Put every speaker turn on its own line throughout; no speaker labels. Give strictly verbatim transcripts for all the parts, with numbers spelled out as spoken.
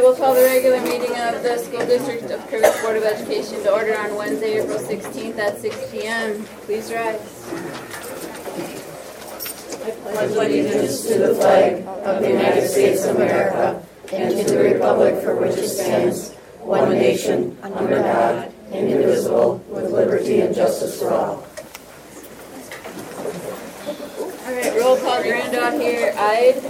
will call the regular meeting of the School District of Curtis Board of Education to order on Wednesday, April sixteenth at six p m Please rise.
I pledge allegiance to the flag of the United States of America and to the republic for which it stands, one nation, under God, indivisible, with liberty and justice for all.
All right, roll call. Randolph here. Ide.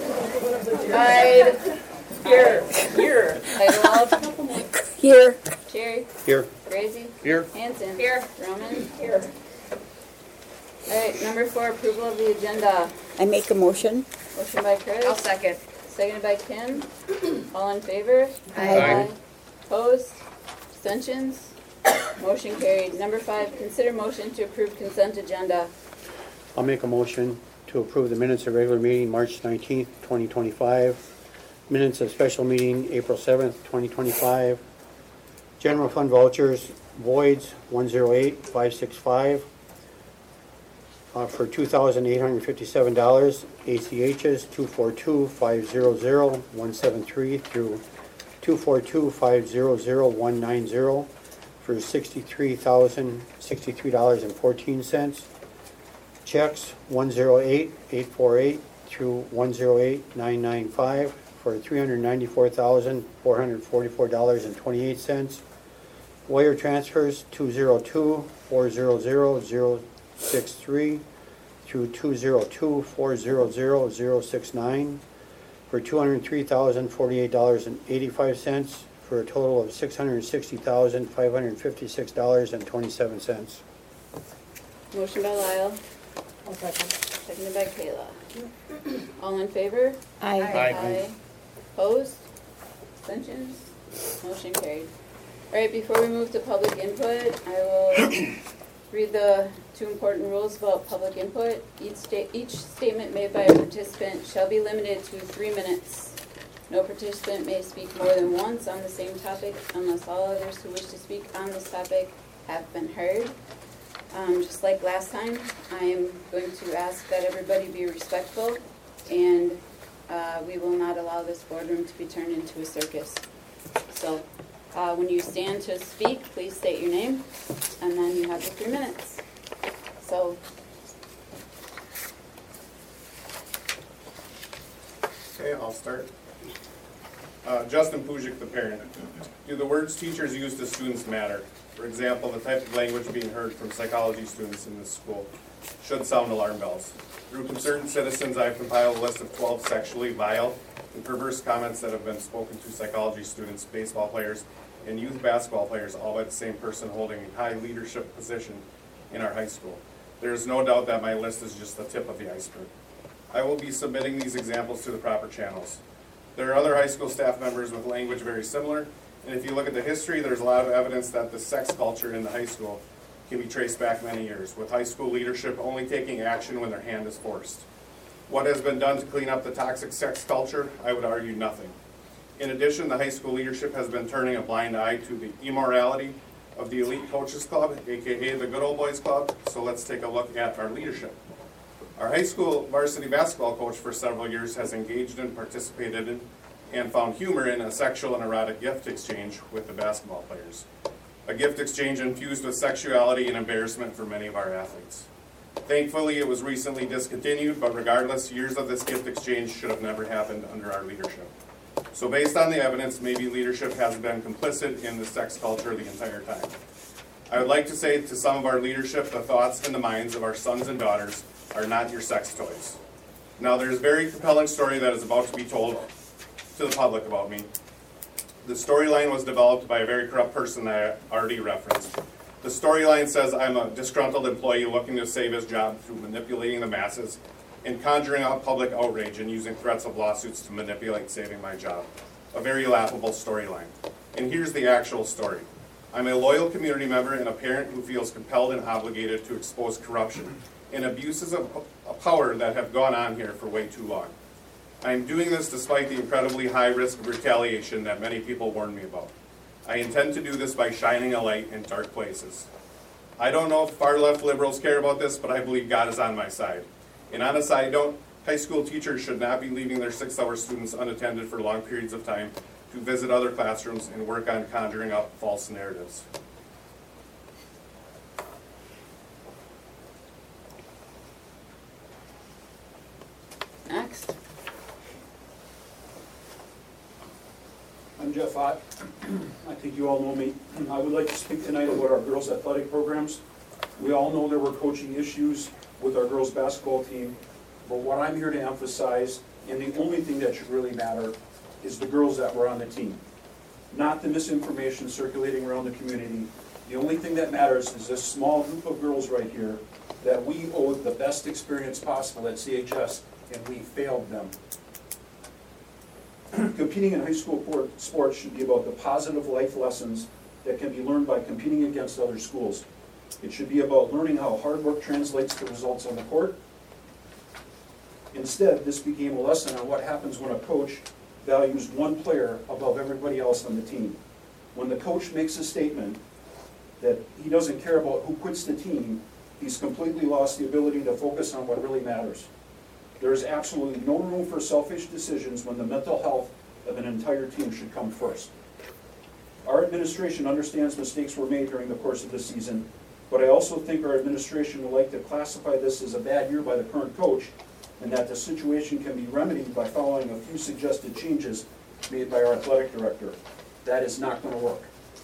Ide. Here. Here. Idewald.
Here.
Cherry.
Here.
Gracie.
Here.
Hanson. Here. Roman. Here. All right, number four, approval of the agenda.
I make a motion.
Motion by Chris.
I'll second.
Seconded by Kim. All in favor?
Aye.
Opposed? Abstentions? Motion carried. Number five, consider motion to approve consent agenda.
I'll make a motion to approve the minutes of regular meeting March nineteenth, twenty twenty-five. Minutes of special meeting April seventh, twenty twenty-five. General fund vouchers, voids one zero eight five six five uh, for two thousand eight hundred fifty-seven dollars. A C H's two four two five zero zero one seven three through two four two five zero zero one nine zero for sixty-three thousand sixty-three dollars and fourteen cents. Checks one zero eight eight four eight through one zero eight nine nine five for three hundred ninety-four thousand four hundred forty-four dollars and twenty-eight cents. Wire transfers two zero two four zero zero zero six three through two zero two four zero zero zero six nine for two hundred three thousand forty-eight dollars and eighty-five cents for a total of six hundred sixty thousand five hundred fifty-six dollars and twenty-seven cents.
Motion by Lyle.
I'll second.
Seconded by Kayla. All in favor?
Aye.
Aye. Opposed? Abstentions? Motion carried. All right, before we move to public input, I will read the two important rules about public input. Each, sta- each statement made by a participant shall be limited to three minutes. No participant may speak more than once on the same topic unless all others who wish to speak on this topic have been heard. Um, just like last time, I am going to ask that everybody be respectful, and uh, we will not allow this boardroom to be turned into a circus. So uh, when you stand to speak, please state your name, and then you have the three minutes. So,
okay, I'll start. Uh, Justin Pujic, the parent. Do the words teachers use to students matter? For example, the type of language being heard from psychology students in this school should sound alarm bells. Through Concerned Citizens, I've compiled a list of twelve sexually vile and perverse comments that have been spoken to psychology students, baseball players, and youth basketball players, all by the same person holding a high leadership position in our high school. There is no doubt that my list is just the tip of the iceberg. I will be submitting these examples to the proper channels. There are other high school staff members with language very similar, and if you look at the history, there's a lot of evidence that the sex culture in the high school can be traced back many years, with high school leadership only taking action when their hand is forced. What has been done to clean up the toxic sex culture? I would argue nothing. In addition, the high school leadership has been turning a blind eye to the immorality of the Elite Coaches Club, aka the Good Old Boys Club, so let's take a look at our leadership. Our high school varsity basketball coach for several years has engaged and participated in and found humor in a sexual and erotic gift exchange with the basketball players. A gift exchange infused with sexuality and embarrassment for many of our athletes. Thankfully, it was recently discontinued, but regardless, years of this gift exchange should have never happened under our leadership. So based on the evidence, maybe leadership has been complicit in the sex culture the entire time. I would like to say to some of our leadership, the thoughts and the minds of our sons and daughters are not your sex toys. Now, there's a very compelling story that is about to be told to the public about me. The storyline was developed by a very corrupt person that I already referenced. The storyline says I'm a disgruntled employee looking to save his job through manipulating the masses and conjuring up public outrage and using threats of lawsuits to manipulate saving my job. A very laughable storyline. And here's the actual story. I'm a loyal community member and a parent who feels compelled and obligated to expose corruption and abuses of power that have gone on here for way too long. I am doing this despite the incredibly high risk of retaliation that many people warned me about. I intend to do this by shining a light in dark places. I don't know if far-left liberals care about this, but I believe God is on my side. And on a side note, high school teachers should not be leaving their six-hour students unattended for long periods of time to visit other classrooms and work on conjuring up false narratives.
Next.
I'm Jeff Ott. I think you all know me. I would like to speak tonight about our girls' athletic programs. We all know there were coaching issues with our girls' basketball team, but what I'm here to emphasize, and the only thing that should really matter, is the girls that were on the team. Not the misinformation circulating around the community. The only thing that matters is this small group of girls right here that we owed the best experience possible at C H S, and we failed them. Competing in high school sports should be about the positive life lessons that can be learned by competing against other schools. It should be about learning how hard work translates to results on the court. Instead, this became a lesson on what happens when a coach values one player above everybody else on the team. When the coach makes a statement that he doesn't care about who quits the team, he's completely lost the ability to focus on what really matters. There is absolutely no room for selfish decisions when the mental health of an entire team should come first. Our administration understands mistakes were made during the course of the season, but I also think our administration would like to classify this as a bad year by the current coach, and that the situation can be remedied by following a few suggested changes made by our athletic director. That is not going to work.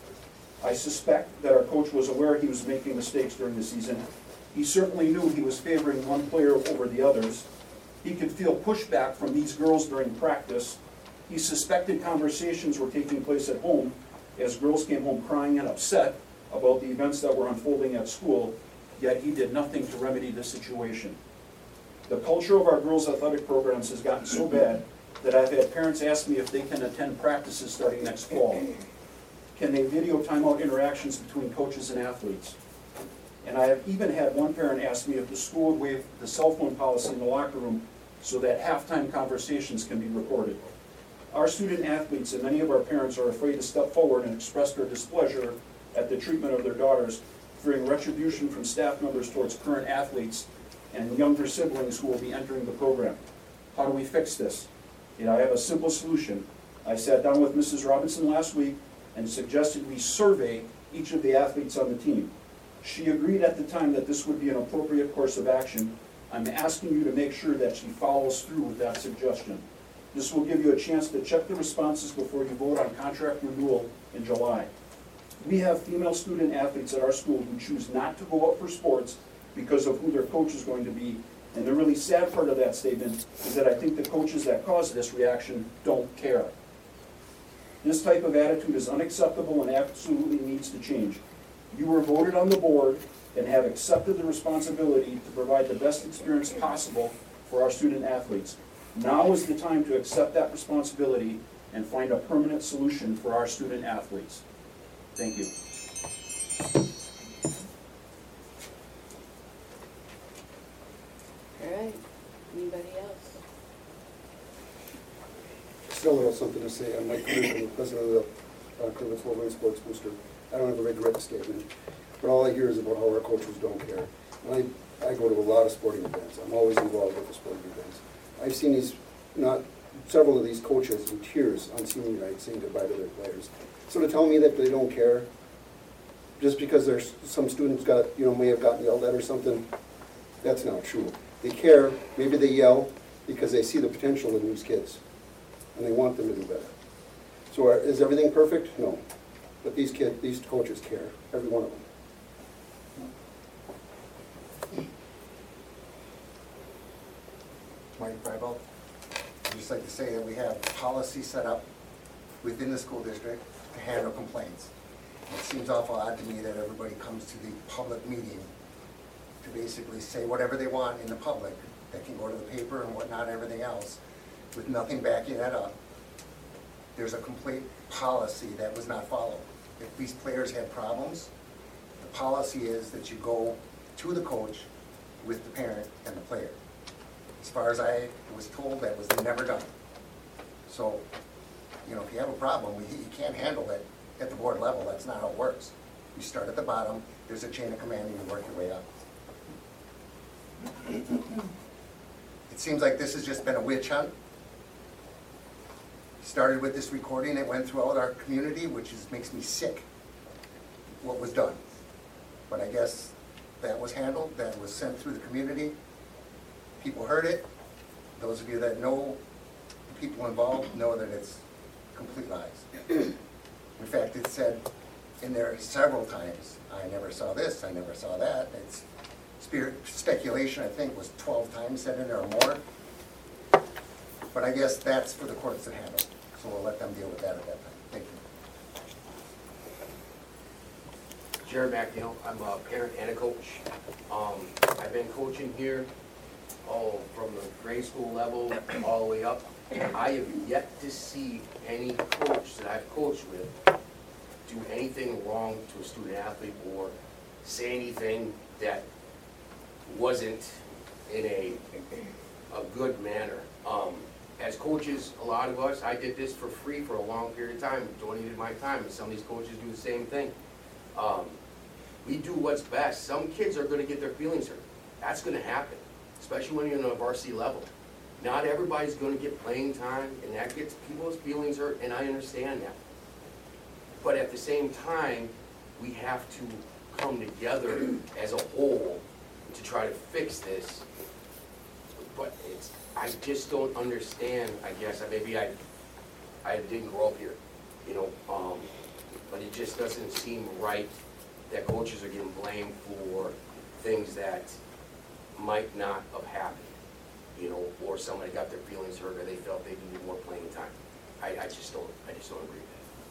I suspect that our coach was aware he was making mistakes during the season. He certainly knew he was favoring one player over the others. He could feel pushback from these girls during practice. He suspected conversations were taking place at home as girls came home crying and upset about the events that were unfolding at school, yet he did nothing to remedy the situation. The culture of our girls' athletic programs has gotten so bad that I've had parents ask me if they can attend practices starting next fall. Can they video timeout interactions between coaches and athletes? And I have even had one parent ask me if the school would waive the cell phone policy in the locker room so that halftime conversations can be recorded. Our student athletes and many of our parents are afraid to step forward and express their displeasure at the treatment of their daughters, fearing retribution from staff members towards current athletes and younger siblings who will be entering the program. How do we fix this? And I have a simple solution. I sat down with Missus Robinson last week and suggested we survey each of the athletes on the team. She agreed at the time that this would be an appropriate course of action. I'm asking you to make sure that she follows through with that suggestion. This will give you a chance to check the responses before you vote on contract renewal in July. We have female student athletes at our school who choose not to go out for sports because of who their coach is going to be. And the really sad part of that statement is that I think the coaches that cause this reaction don't care. This type of attitude is unacceptable and absolutely needs to change. You were voted on the board and have accepted the responsibility to provide the best experience possible for our student athletes. Now is the time to accept that responsibility and find a permanent solution for our student athletes. Thank you.
All right. Anybody else?
Still have something to say. I'm Mike Cleveland, the president of the uh, Cleveland Wolverine Sports Booster. I don't have a right to write a statement, but all I hear is about how our coaches don't care. And I, I go to a lot of sporting events. I'm always involved with the sporting events. I've seen these, not several of these coaches in tears on senior night saying goodbye to their players. So to tell me that they don't care, just because there's some students got, you know, may have gotten yelled at or something, that's not true. They care. Maybe they yell because they see the potential in these kids, and they want them to do better. So are, is everything perfect? No. But these kids, these coaches care, every one of them.
Mike Freibel. I'd just like to say that we have policy set up within the school district to handle complaints. It seems awful odd to me that everybody comes to the public meeting to basically say whatever they want in the public, that can go to the paper and whatnot and everything else, with nothing backing that up. There's a complete policy that was not followed. If these players had problems, the policy is that you go to the coach with the parent and the player. As far as I was told, that was never done. So, you know, if you have a problem, you can't handle it at the board level. That's not how it works. You start at the bottom, there's a chain of command, and you work your way up. It seems like this has just been a witch hunt started with this recording, it went throughout our community, which is, makes me sick, what was done. But I guess that was handled, that was sent through the community. People heard it. Those of you that know the people involved know that it's complete lies. In fact, it said in there several times, I never saw this, I never saw that. It's spirit speculation, I think, was twelve times said in there or more. But I guess that's for the courts to handle, so we'll let them deal with that at that time. Thank you.
Jared McNeil, I'm a parent and a coach. Um, I've been coaching here, oh, from the grade school level all the way up. I have yet to see any coach that I've coached with do anything wrong to a student athlete or say anything that wasn't in a, a good manner. Um, as coaches, a lot of us, I did this for free for a long period of time, donated my time, and some of these coaches do the same thing. Um, we do what's best. Some kids are going to get their feelings hurt. That's going to happen, especially when you're on a varsity level. Not everybody's going to get playing time, and that gets people's feelings hurt, and I understand that. But at the same time, we have to come together as a whole to try to fix this. But it's, I just don't understand, I guess, maybe I, I didn't grow up here, you know, um, but it just doesn't seem right that coaches are getting blamed for things that might not have happened, you know, or somebody got their feelings hurt or they felt they needed more playing time. I, I just don't, I just don't agree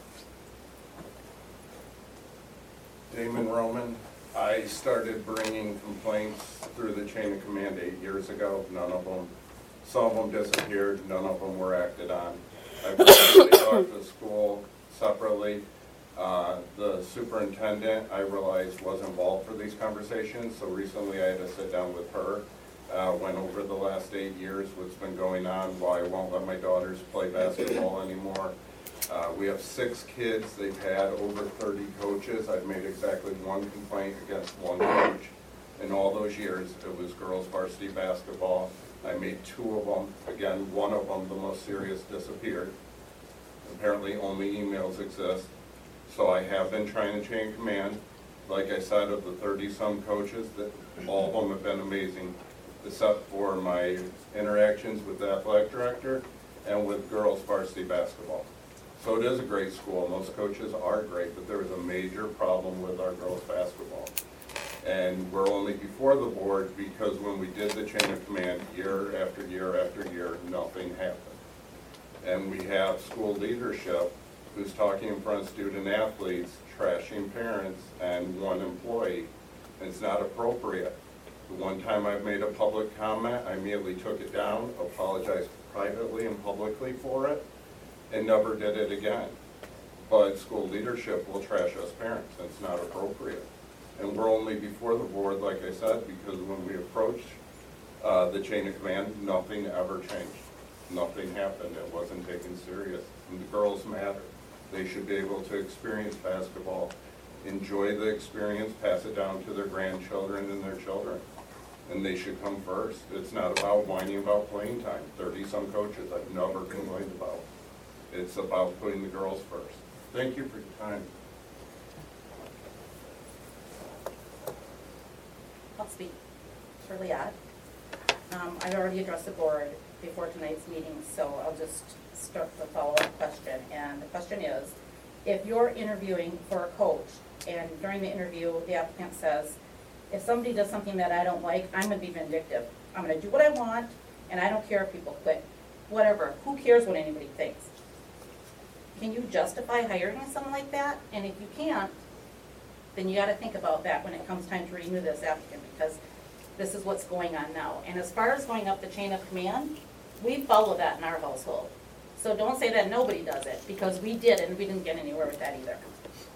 with that.
Damon Roman. I started bringing complaints through the chain of command eight years ago. None of them, some of them disappeared, none of them were acted on. I personally talked to school separately. Uh, the superintendent, I realized, was involved for these conversations, so recently I had to sit down with her. Uh, went over the last eight years, what's been going on, why I won't let my daughters play basketball anymore. Uh, we have six kids. They've had over thirty coaches. I've made exactly one complaint against one coach. In all those years, it was girls varsity basketball. I made two of them. Again, one of them, the most serious, disappeared. Apparently only emails exist. So I have been trying to change command. Like I said, of the thirty-some coaches, that all of them have been amazing, except for my interactions with the athletic director and with girls varsity basketball. So it is a great school. Most coaches are great, but there was a major problem with our girls basketball. And we're only before the board because when we did the chain of command year after year after year, nothing happened. And we have school leadership who's talking in front of student athletes, trashing parents and one employee. And it's not appropriate. The one time I've made a public comment, I immediately took it down, apologized privately and publicly for it, and never did it again. But school leadership will trash us parents, and it's not appropriate. And we're only before the board, like I said, because when we approached uh, the chain of command, nothing ever changed. Nothing happened. It wasn't taken serious. And the girls matter. They should be able to experience basketball, enjoy the experience, pass it down to their grandchildren and their children. And they should come first. It's not about whining about playing time. thirty-some coaches I've never complained about. It's about putting the girls first. Thank you for your time.
I'll speak. Shirley Ott. Um, I've already addressed the board before tonight's meeting, so I'll just start the follow-up question. And the question is, if you're interviewing for a coach, and during the interview, the applicant says, if somebody does something that I don't like, I'm gonna be vindictive. I'm gonna do what I want, and I don't care if people quit. Whatever, who cares what anybody thinks? Can you justify hiring someone like that? And if you can't, then you gotta think about that when it comes time to renew this applicant, because this is what's going on now. And as far as going up the chain of command, we follow that in our household. So don't say that nobody does it, because we did, and we didn't get anywhere with that either.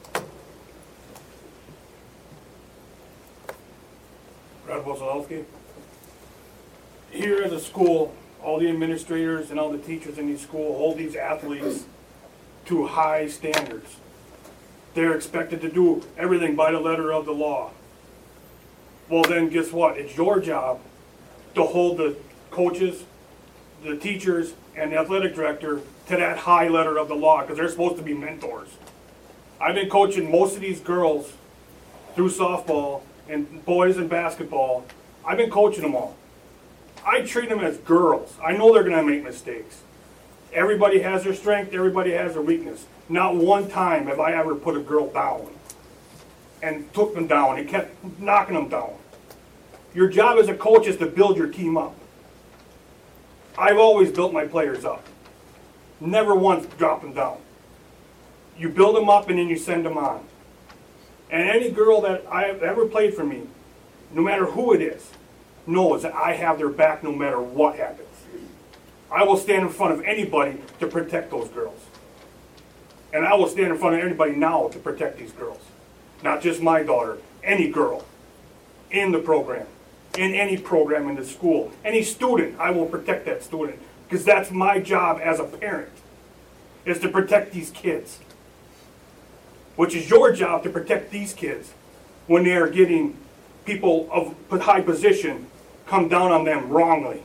Brad Wozolowski. Here at the school, all the administrators and all the teachers in these schools hold these athletes to high standards. They're expected to do everything by the letter of the law. Well then, guess what? It's your job to hold the coaches, the teachers, and the athletic director to that high letter of the law, because they're supposed to be mentors. I've been coaching most of these girls through softball and boys in basketball. I've been coaching them all. I treat them as girls. I know they're gonna make mistakes. Everybody has their strength, everybody has their weakness. Not one time have I ever put a girl down and took them down and kept knocking them down. Your job as a coach is to build your team up. I've always built my players up. Never once dropped them down. You build them up and then you send them on. And any girl that I've ever played for me, no matter who it is, knows that I have their back no matter what happens. I will stand in front of anybody to protect those girls. And I will stand in front of anybody now to protect these girls. Not just my daughter, any girl in the program, in any program in the school, any student, I will protect that student. Because that's my job as a parent, is to protect these kids. Which is your job to protect these kids when they are getting people of high position come down on them wrongly.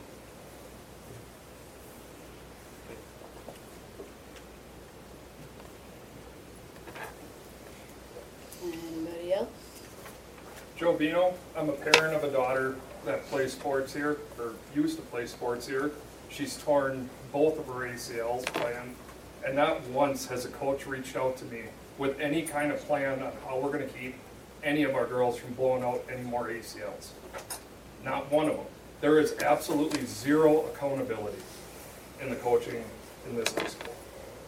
Anybody else?
Joe Bino, I'm a parent of a daughter that plays sports here, or used to play sports here. She's torn both of her A C Ls playing, and not once has a coach reached out to me with any kind of plan on how we're going to keep any of our girls from blowing out any more A C Ls. Not one of them. There is absolutely zero accountability in the coaching in this high school.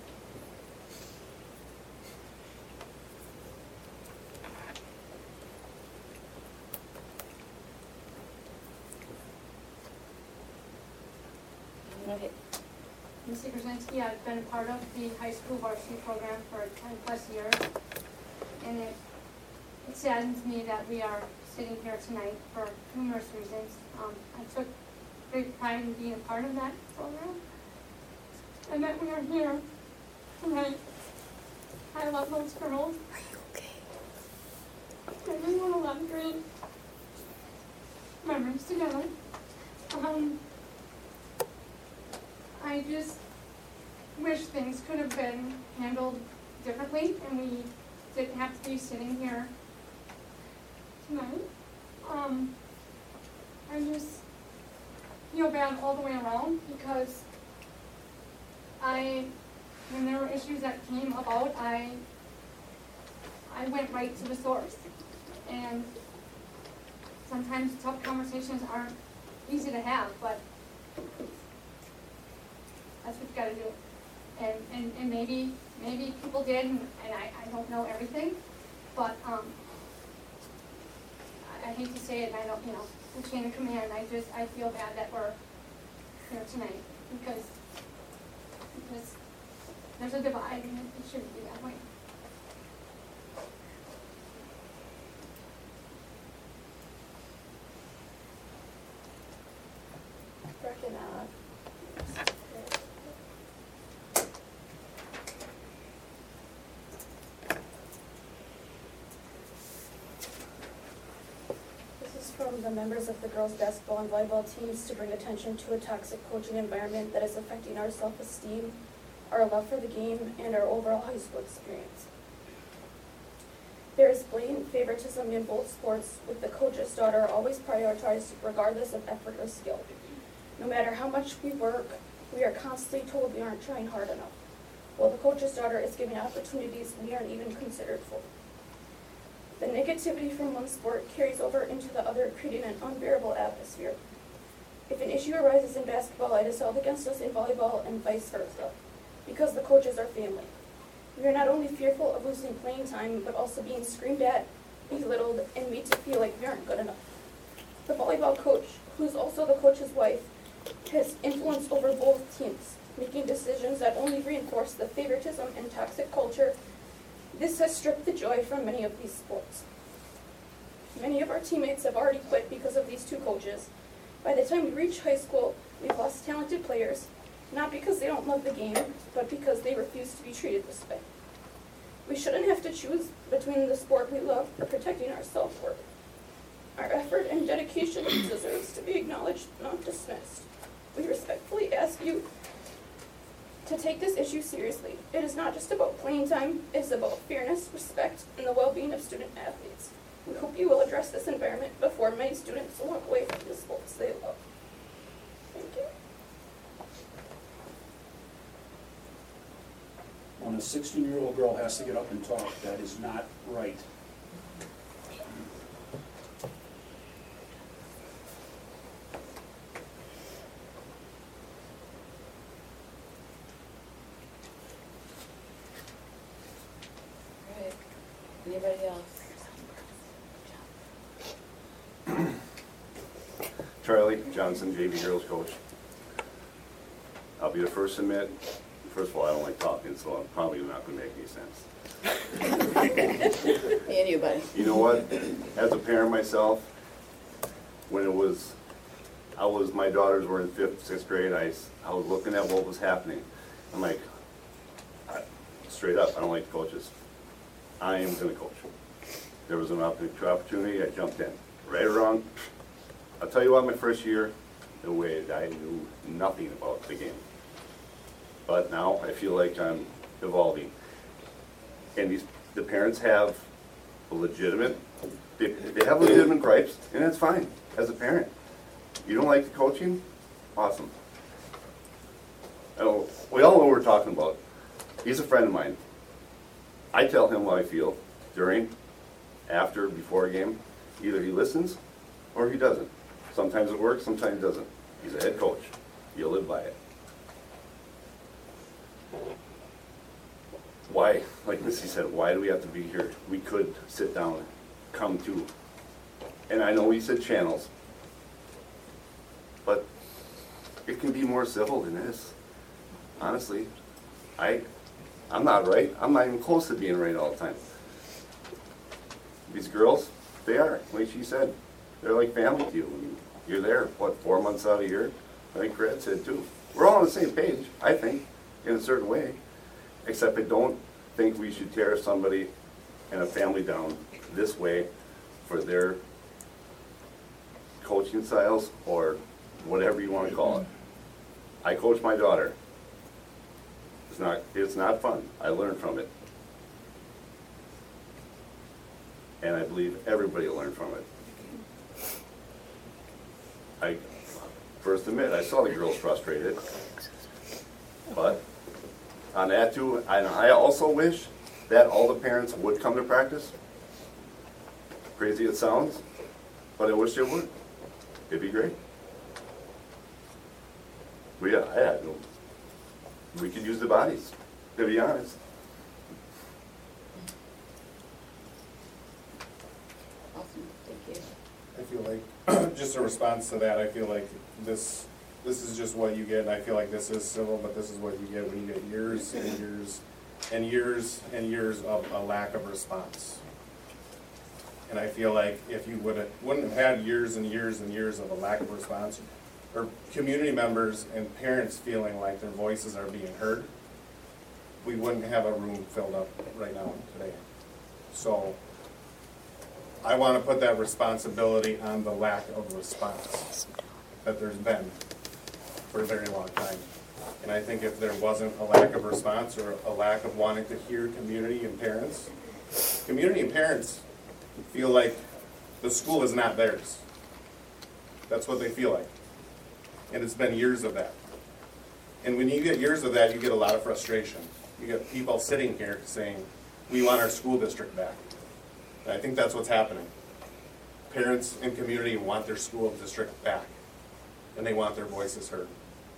Okay.
Misty Krasinski, I've been a part of the high school varsity program for ten plus years, and it, it saddens me that we are sitting here tonight for numerous reasons. Um, I took great pride in being a part of that program, and that we are here tonight. I love those girls. Are you okay? And we want a lot of great memories together. Um, I just wish things could have been handled differently and we didn't have to be sitting here tonight. Um, I just feel bad all the way around because I, when there were issues that came about, I, I went right to the source. And sometimes tough conversations aren't easy to have, but that's what you gotta do. And, and, and maybe, maybe people did, and, and I, I don't know everything, but, um, I, I hate to say it, and I don't, you know, the chain of command, I just, I feel bad that we're here tonight, because, because there's a divide, and it shouldn't be that way.
From the members of the girls' basketball and volleyball teams to bring attention to a toxic coaching environment that is affecting our self-esteem, our love for the game, and our overall high school experience. There is blatant favoritism in both sports, with the coach's daughter always prioritized regardless of effort or skill. No matter how much we work, we are constantly told we aren't trying hard enough, while the coach's daughter is given opportunities we aren't even considered for. The negativity from one sport carries over into the other, creating an unbearable atmosphere. If an issue arises in basketball, it is held against us in volleyball and vice versa, because the coaches are family. We are not only fearful of losing playing time, but also being screamed at, belittled, and made to feel like we aren't good enough. The volleyball coach, who is also the coach's wife, has influence over both teams, making decisions that only reinforce the favoritism and toxic culture. This has stripped the joy from many of these sports. Many of our teammates have already quit because of these two coaches. By the time we reach high school, we've lost talented players, not because they don't love the game, but because they refuse to be treated this way. We shouldn't have to choose between the sport we love or protecting our self-worth. Our effort and dedication deserves to be acknowledged, not dismissed. We respectfully ask you to take this issue seriously. It is not just about playing time, it is about fairness, respect, and the well-being of student athletes. We hope you will address this environment before many students walk away from the sports they love. Thank you.
When a sixteen-year-old girl has to get up and talk, that is not right.
Alright, anybody else?
Charlie Johnson, J V girls coach. I'll be the first to admit, first of all, I don't like talking, so I'm probably not gonna make any sense.
Me and you, buddy.
You know what? As a parent myself, when it was, I was, my daughters were in fifth, sixth grade, I, s- I was looking at what was happening. I'm like, I- straight up, I don't like coaches. I am gonna coach. There was an opp- opportunity, I jumped in. Right or wrong, I'll tell you what, my first year, no way, I knew nothing about the game. But now I feel like I'm evolving. And these, the parents have a legitimate, they, they have legitimate gripes, and that's fine, as a parent. You don't like the coaching? Awesome. I don't, we all know what we're talking about. He's a friend of mine. I tell him what I feel during, after, before a game. Either he listens or he doesn't. Sometimes it works, sometimes it doesn't. He's a head coach. You'll live by it. Why, like Missy said, why do we have to be here? We could sit down, come to, and I know we said channels, but it can be more civil than this. Honestly, I, I'm not right. I'm not even close to being right all the time. These girls, they are, like she said, they're like family to you. You're there, what, four months out of the year? I think Brad said too. We're all on the same page, I think, in a certain way. Except I don't think we should tear somebody and a family down this way for their coaching styles or whatever you want to call it. I coach my daughter. It's not, it's not fun. I learned from it. And I believe everybody will learn from it. I first admit, I saw the girls frustrated, but on that too, and I also wish that all the parents would come to practice. Crazy it sounds, but I wish they would. It'd be great. We, I had, we could use the bodies, to be honest.
Awesome, thank you.
I feel like, just a response to that, I feel like this, this is just what you get, and I feel like this is civil, but this is what you get when you get years and years and years and years of a lack of response. And I feel like if you would have, wouldn't have had years and years and years of a lack of response, or community members and parents feeling like their voices are being heard, we wouldn't have a room filled up right now today. So I want to put that responsibility on the lack of response that there's been for a very long time. And I think if there wasn't a lack of response or a lack of wanting to hear community and parents, community and parents feel like the school is not theirs. That's what they feel like. And it's been years of that. And when you get years of that, you get a lot of frustration. You get people sitting here saying, we want our school district back. And I think that's what's happening. Parents and community want their school district back, and they want their voices heard.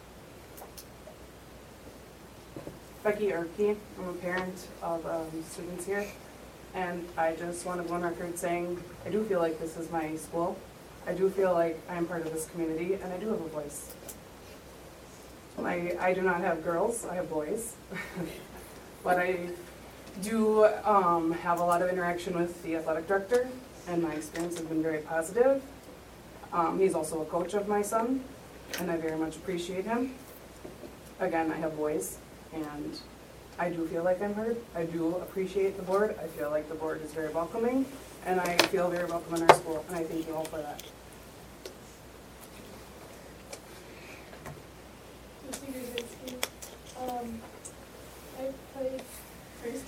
Becky Erke, I'm a parent of um, students here, and I just want to go on record saying I do feel like this is my school. I do feel like I'm part of this community, and I do have a voice. I, I do not have girls, I have boys, but I do um, have a lot of interaction with the athletic director, and my experience has been very positive. Um, he's also a coach of my son, and I very much appreciate him. Again, I have boys, and I do feel like I'm heard. I do appreciate the board. I feel like the board is very welcoming, and I feel very welcome in our school, and I thank you all for that.
Mister Guzzinski, um,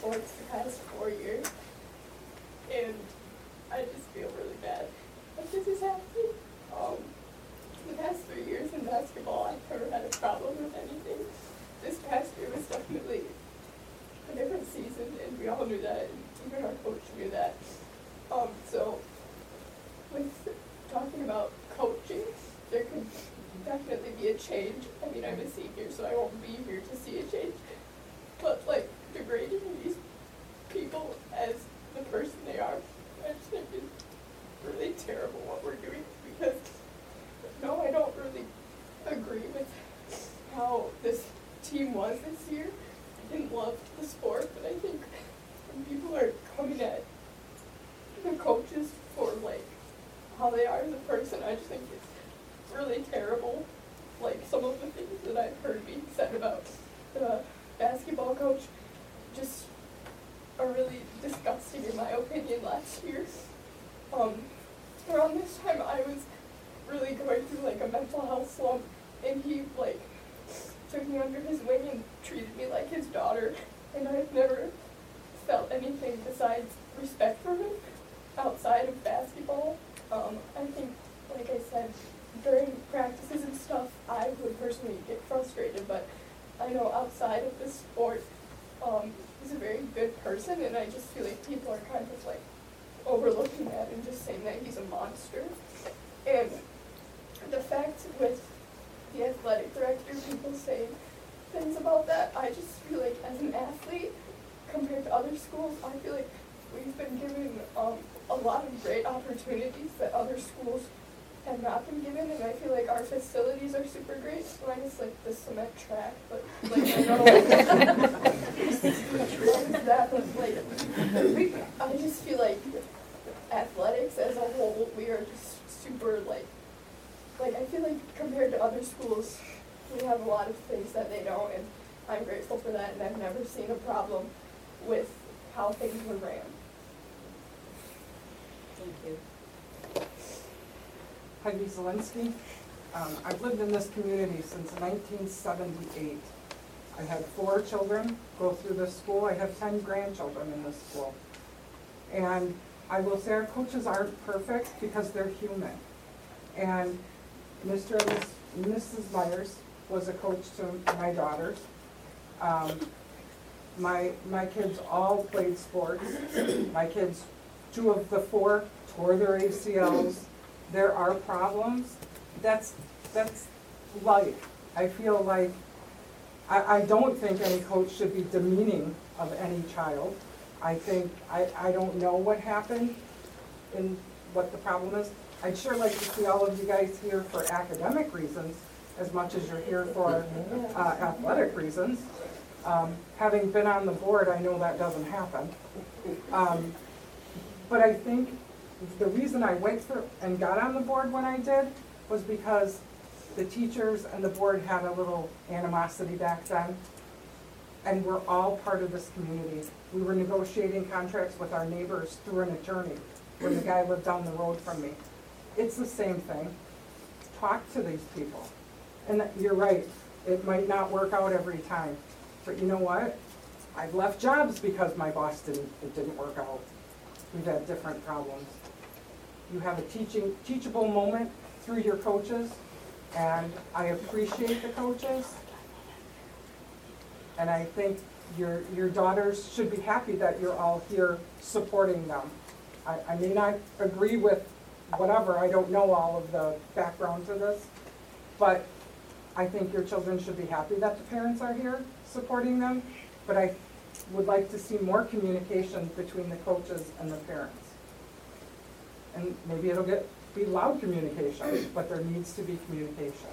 sports the past four years, and I just feel really bad that this is happening. Um, the past three years in basketball, I've never had a problem with anything. This past year was definitely a different season, and we all knew that, and even our coach knew that. Um, so, with talking about coaching, there could definitely be a change. I mean, I'm a senior, so I won't be here to see a change. But, like, degrading these people as the person they are, I just think it's really terrible what we're doing, because, no, I don't really agree with how this team was this year. I didn't love the sport, but I think when people are coming at the coaches for, like, how they are as a person, I just think it's really terrible. Like, some of the things that I've heard being said about the basketball coach just are really disgusting in my opinion last year. Um, around this time I was really going through like a mental health slump, and he like took me under his wing and treated me like his daughter, and I've never felt anything besides respect for him outside of basketball. Um, I think, like I said, during practices and stuff, I would personally get frustrated, but I know outside of the sport, um, he's a very good person, and I just feel like people are kind of like overlooking that and just saying that he's a monster. And the fact with the athletic director, people saying things about that, I just feel like as an athlete, compared to other schools, I feel like we've been given um, a lot of great opportunities that other schools have not been given, and I feel like our facilities are super great, minus like the cement track, but like I know that, but like we, I just feel like athletics as a whole, we are just super like, like I feel like compared to other schools, we have a lot of things that they don't, and I'm grateful for that, and I've never seen a problem with how things were ran.
Thank you.
Peggy Zielinski. Um, I've lived in this community since nineteen seventy-eight. I had four children go through this school. I have ten grandchildren in this school. And I will say our coaches aren't perfect because they're human. And Mister and Missus Myers was a coach to my daughters. Um, my, my kids all played sports. My kids, two of the four, tore their A C Ls. There are problems. That's, that's life. I feel like, I, I don't think any coach should be demeaning of any child. I think, I, I don't know what happened and what the problem is. I'd sure like to see all of you guys here for academic reasons as much as you're here for uh, athletic reasons. Um, having been on the board, I know that doesn't happen. Um, but I think the reason I went through and got on the board when I did was because the teachers and the board had a little animosity back then, and we're all part of this community. We were negotiating contracts with our neighbors through an attorney when the guy lived down the road from me. It's the same thing. Talk to these people. And you're right, it might not work out every time, but you know what? I've left jobs because my boss didn't, it didn't work out. We've had different problems. You have a teaching, teachable moment through your coaches, and I appreciate the coaches. And I think your, your daughters should be happy that you're all here supporting them. I, I may not agree with whatever, I don't know all of the background to this, but I think your children should be happy that the parents are here supporting them, but I would like to see more communication between the coaches and the parents. And maybe it'll get be loud communication, but there needs to be communication.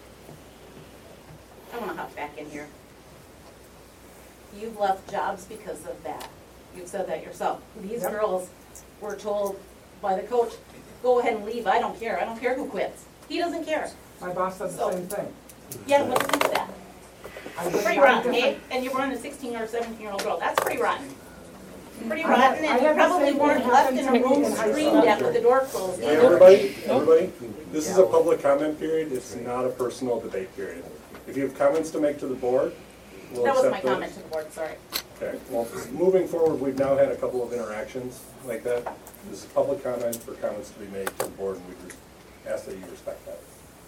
I want to hop back in here. You've left jobs because of that. You've said that yourself. These
Yep.
girls were told by the coach, go ahead and leave. I don't care. I don't care who quits. He doesn't care.
My boss said
So-
the same thing.
Yeah, what's the sense of that?
I would
Pretty
not
rotten,
different-
eh? And you were on a sixteen or seventeen year old girl. That's pretty rotten. Pretty
I had-
rotten,
I
and you
had the
probably
same thing
weren't left
happen
in
to
a
me
room
in high
screamed
school.
at with the door closed.
Hey, everybody, everybody, this is a public comment period, it's not a personal debate period. If you have comments to make to the board, we'll
That was my
accept those.
comment to the board, sorry.
Okay, well, moving forward, we've now had a couple of interactions like that. This is public comment for comments to be made to the board, and we just ask that you respect that.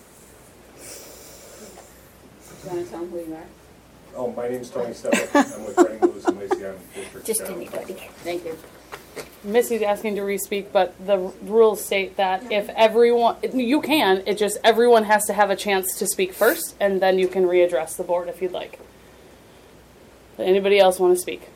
Do you want to tell them who you are?
Oh, my name's Tony Steppa. I'm with Reading, Lewis, and Lacey County District.
Just anybody. Thank you.
Missy's asking to re-speak, but the r- rules state that if everyone, you can, it just, everyone has to have a chance to speak first, and then you can readdress the board if you'd like. Does anybody else want to speak?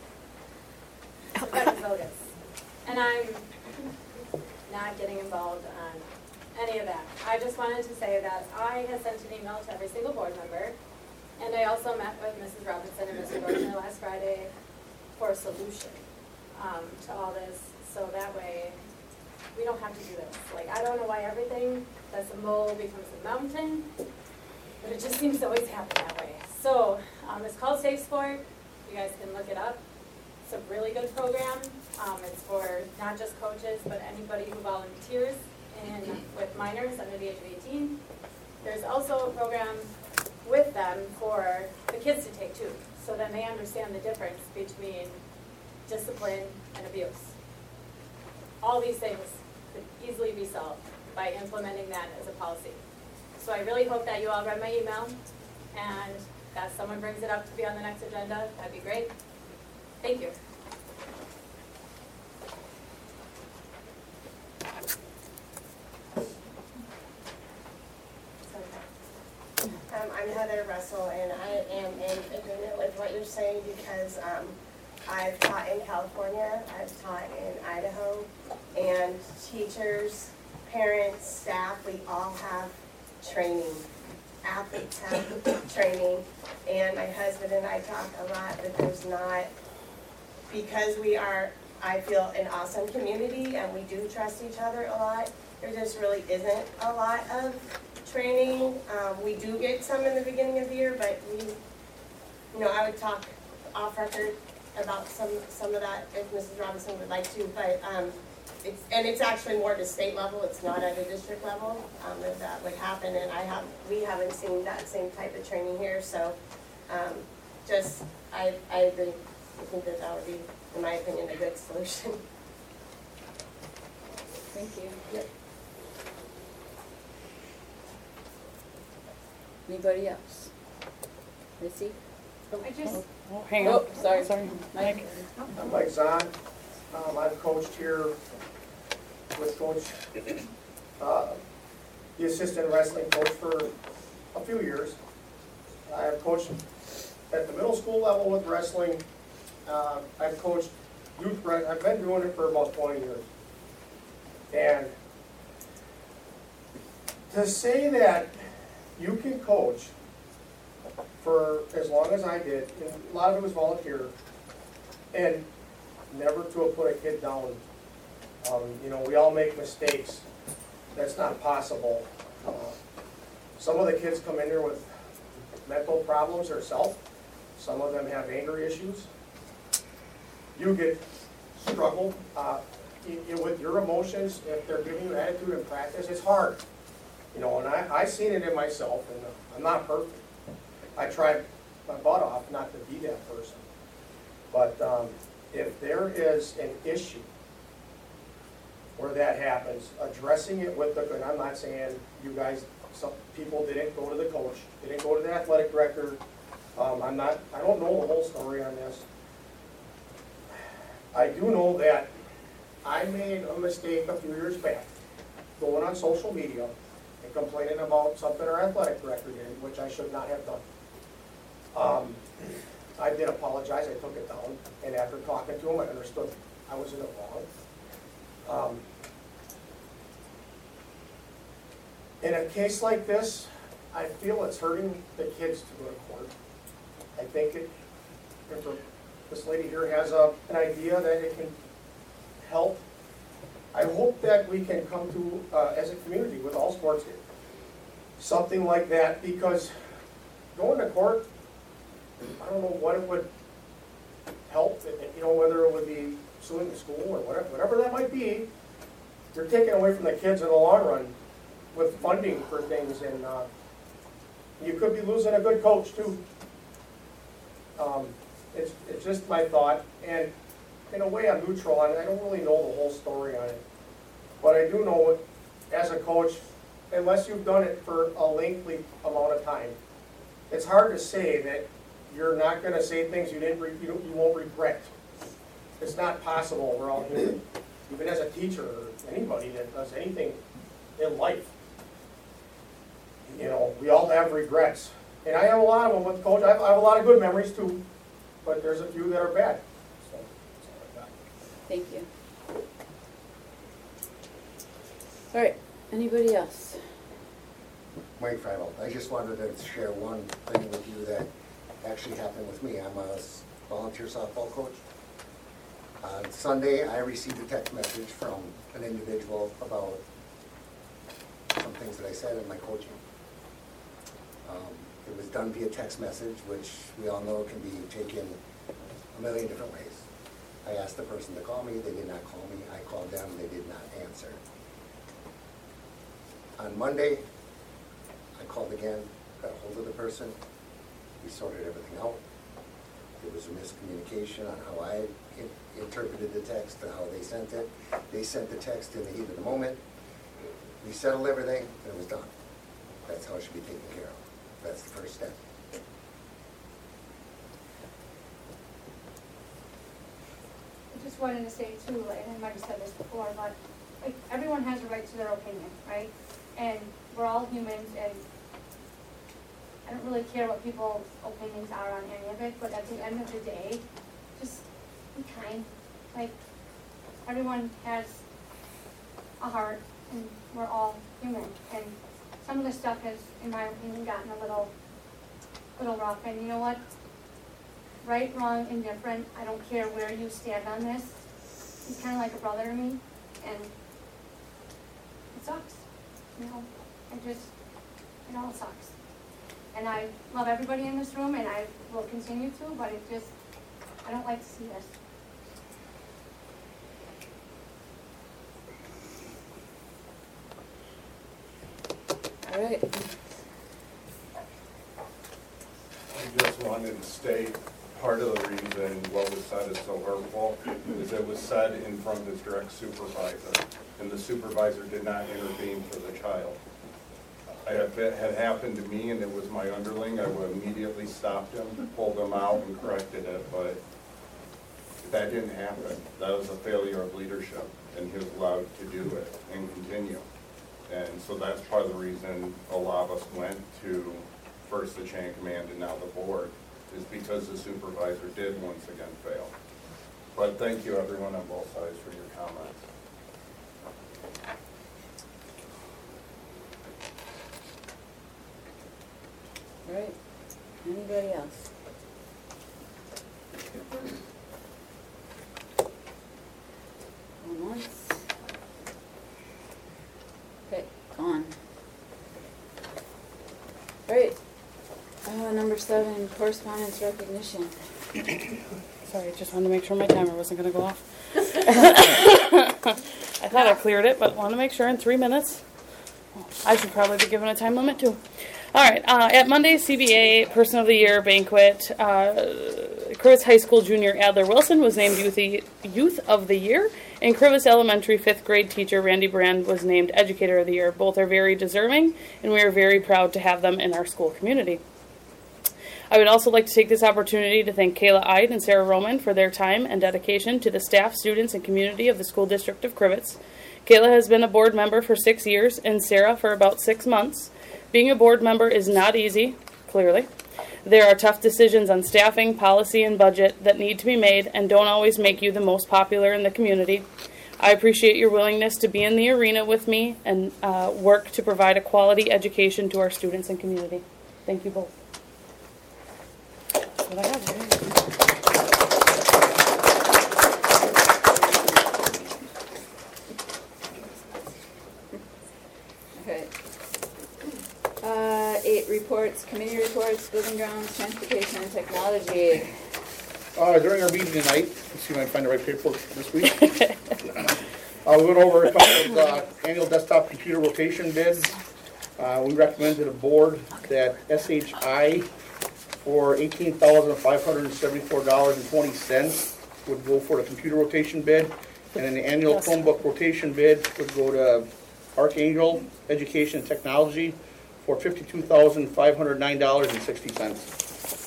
Becky Vogus. And I'm not getting involved on any of that. I just wanted to say that I have sent an email to every single board member, and I also met with Missus Robinson and Mister Gardner last Friday for a solution um, to all this, so that way we don't have to do this. Like, I don't know why everything that's a mole becomes a mountain, but it just seems to always happen that way. So um, it's called Safe Sport. You guys can look it up. It's a really good program. Um, it's for not just coaches, but anybody who volunteers in, with minors under the age of eighteen. There's also a program with them for the kids to take too, so then they understand the difference between discipline and abuse. All these things could easily be solved by implementing that as a policy. So I really hope that you all read my email and that someone brings it up to be on the next agenda. That'd be great. Thank you.
Um, I'm Heather Russell, and I am in agreement with what you're saying because um, I've taught in California, I've taught in Idaho, and teachers, parents, staff, we all have training. Athletes have training, and my husband and I talk a lot that there's not, because we are, I feel, an awesome community and we do trust each other a lot, there just really isn't a lot of training. Um, we do get some in the beginning of the year, but we, you know, I would talk off record about some some of that if Missus Robinson would like to, but um, it's, and it's actually more at the state level, it's not at a district level, um, that that would happen, and I have, we haven't seen that same type of training here, so um, just, I, I agree. I think that that would be, in my opinion, a good solution.
Thank you.
Yep.
Anybody else? Missy?
I just,
Oh, hang on.
Oh, sorry.
Sorry.
Mike.
I'm Mike Zahn. Um, I've coached here with Coach, uh, the assistant wrestling coach for a few years. I've coached at the middle school level with wrestling. Uh, I've coached youth wrestling. I've been doing it for about twenty years. And to say that you can coach for as long as I did, and a lot of it was volunteer, and never to have put a kid down. Um, you know, we all make mistakes. That's not possible. Uh, some of the kids come in here with mental problems themselves. Some of them have anger issues. You get struggle uh, in, in with your emotions. If they're giving you attitude in practice, it's hard. You know, and I, I've seen it in myself, and I'm not perfect. I tried my butt off not to be that person. But um, if there is an issue where that happens, addressing it with the, and I'm not saying you guys, some people didn't go to the coach, didn't go to the athletic director. Um, I'm not, I don't know the whole story on this. I do know that I made a mistake a few years back, going on social media and complaining about something our athletic director did, which I should not have done. Um, I did apologize, I took it down, and after talking to him, I understood I was in it wrong. Um, in a case like this, I feel it's hurting the kids to go to court. I think it, if this lady here has a, an idea that it can help, I hope that we can come to, uh, as a community with all sports, something like that, because going to court, I don't know what it would help, you know, whether it would be suing the school or whatever, whatever that might be. You're taking away from the kids in the long run with funding for things, and uh, you could be losing a good coach too. Um, it's, it's just my thought, and in a way I'm neutral on it. I don't really know the whole story on it. But I do know, as a coach, unless you've done it for a lengthy amount of time, it's hard to say that you're not gonna say things you didn't, re you, don't, you won't regret. It's not possible. We're all human. Even as a teacher or anybody that does anything in life, you know, we all have regrets. And I have a lot of them with coach. I have, I have a lot of good memories too, but there's a few that are bad. So, that's all I got.
Thank you. All right, anybody else?
Mike Freibel, I just wanted to share one thing with you that actually happened with me. I'm a volunteer softball coach. On Sunday, I received a text message from an individual about some things that I said in my coaching. Um, it was done via text message, which we all know can be taken a million different ways. I asked the person to call me, they did not call me. I called them, they did not answer. On Monday, I called again, got a hold of the person, we sorted everything out. There was a miscommunication on how I in interpreted the text and how they sent it. They sent the text in the heat of the moment. We settled everything, and it was done. That's how it should be taken care of. That's the first step.
I just wanted to say too, and I might have said this before, but like everyone has a right to their opinion, right? And we're all humans, and I don't really care what people's opinions are on any of it, but at the end of the day, just be kind. Like, everyone has a heart, and we're all human. And some of the stuff has, in my opinion, gotten a little, little rough. And you know what? Right, wrong, indifferent, I don't care where you stand on this. He's kind of like a brother to me, and it sucks. You know, it just, it all sucks. And I love everybody in this room, and I will continue to, but it just, I don't like to see this.
All right.
I just wanted to state, part of the reason what was said is so hurtful is it was said in front of his direct supervisor, and the supervisor did not intervene for the child. I have, it had happened to me, and it was my underling, I would have immediately stopped him, pulled him out, and corrected it, but that didn't happen. That was a failure of leadership, and he was allowed to do it and continue. And so that's part of the reason a lot of us went to first the chain of command and now the board, is because the supervisor did once again fail. But thank you everyone on both sides for your comments.
All right, anybody else? Going once. Okay, gone. All right, uh, number seven, correspondence recognition.
Sorry, just wanted to make sure my timer wasn't going to go off. I thought I cleared it, but want to make sure in three minutes. I should probably be given a time limit too. All right, uh, at Monday's C B A Person of the Year banquet, uh, Crivitz High School junior Adler Wilson was named Youth, Youth of the Year, and Crivitz Elementary fifth grade teacher Randy Brand was named Educator of the Year. Both are very deserving, and we are very proud to have them in our school community. I would also like to take this opportunity to thank Kayla Ide and Sarah Roman for their time and dedication to the staff, students, and community of the School District of Crivitz. Kayla has been a board member for six years, and Sarah for about six months. Being a board member is not easy, clearly. There are tough decisions on staffing, policy, and budget that need to be made and don't always make you the most popular in the community. I appreciate your willingness to be in the arena with me and uh, work to provide a quality education to our students and community. Thank you both. That's what I have.
Okay. Uh, eight reports, committee reports, building grounds, transportation, and technology.
Uh, during our meeting tonight, let's see if I can find the right paperwork this week. uh, we went over a couple of uh, annual desktop computer rotation bids. Uh, we recommended a board that S H I for eighteen thousand five hundred and seventy-four dollars and twenty cents would go for the computer rotation bid. And then the annual
Yes.
Chromebook rotation bid would go to Archangel Education and Technology for fifty-two thousand five hundred nine dollars and sixty cents.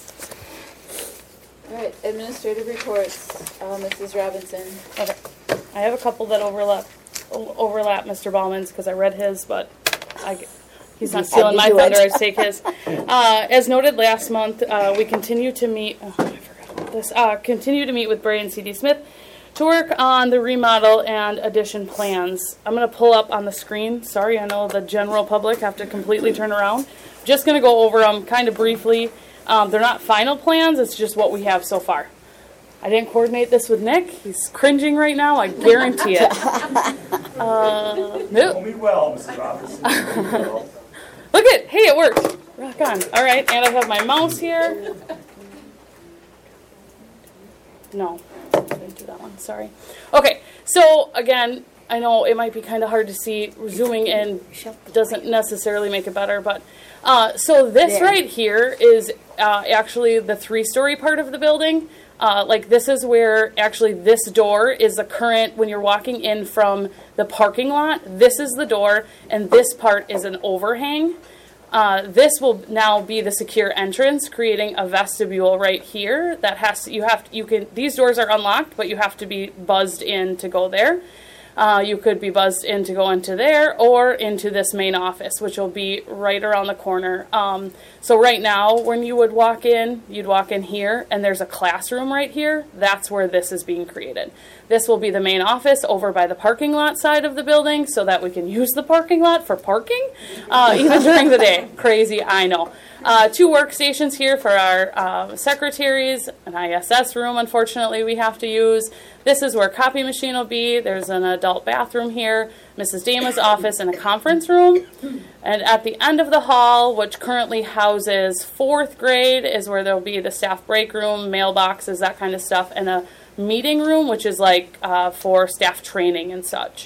All right, administrative reports, uh, Missus Robinson.
Okay. I have a couple that overlap, overlap Mister Bauman's because I read his, but I, he's not stealing my thunder, I take his. Uh, as noted last month, uh, we continue to meet, oh, I forgot about this, uh, continue to meet with Bray and C D Smith to work on the remodel and addition plans. I'm going to pull up on the screen. Sorry, I know the general public have to completely turn around. Just going to go over them kind of briefly. Um, they're not final plans, it's just what we have so far. I didn't coordinate this with Nick. He's cringing right now, I guarantee it. uh, no.
me well, Missus Robinson.
Look at, hey, it worked. Rock on. All right, and I have my mouse here. No, I didn't do that one, sorry. Okay, so again, I know it might be kind of hard to see. Zooming in doesn't necessarily make it better, but uh, so this
There.
right here is uh, actually the three-story part of the building. Uh, like this is where actually this door is the current, when you're walking in from the parking lot, this is the door, and this part is an overhang. Uh, this will now be the secure entrance, creating a vestibule right here that has to, you have to, you can, these doors are unlocked, but you have to be buzzed in to go there. Uh, you could be buzzed in to go into there or into this main office, which will be right around the corner. Um, so right now, when you would walk in, you'd walk in here, and there's a classroom right here. That's where this is being created. This will be the main office over by the parking lot side of the building so that we can use the parking lot for parking, uh, even during the day. Crazy, I know. Uh, two workstations here for our uh, secretaries, an I S S room, unfortunately, we have to use. This is where copy machine will be. There's an adult bathroom here, Missus Dama's office, and a conference room. And at the end of the hall, which currently houses fourth grade, is where there'll be the staff break room, mailboxes, that kind of stuff, and a meeting room, which is like uh, for staff training and such.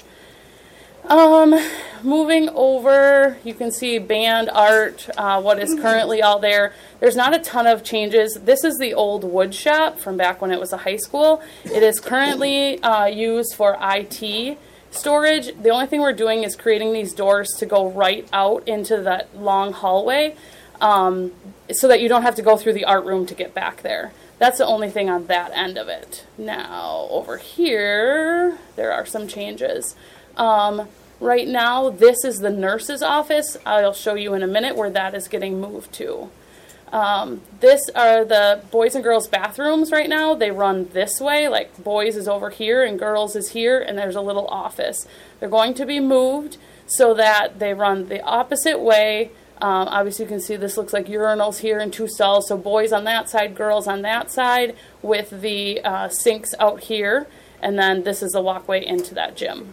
Um, moving over, you can see band art, uh, what is currently all there. There's not a ton of changes. This is the old wood shop from back when it was a high school. It is currently uh, used for I T storage. The only thing we're doing is creating these doors to go right out into that long hallway, um, so that you don't have to go through the art room to get back there. That's the only thing on that end of it. Now, over here, there are some changes. Um, right now, this is the nurse's office. I'll show you in a minute where that is getting moved to. Um, this are the boys and girls bathrooms right now. They run this way, like boys is over here and girls is here, and there's a little office. They're going to be moved so that they run the opposite way. Um, obviously, you can see this looks like urinals here and two stalls. So boys on that side, girls on that side, with the uh, sinks out here. And then this is a walkway into that gym.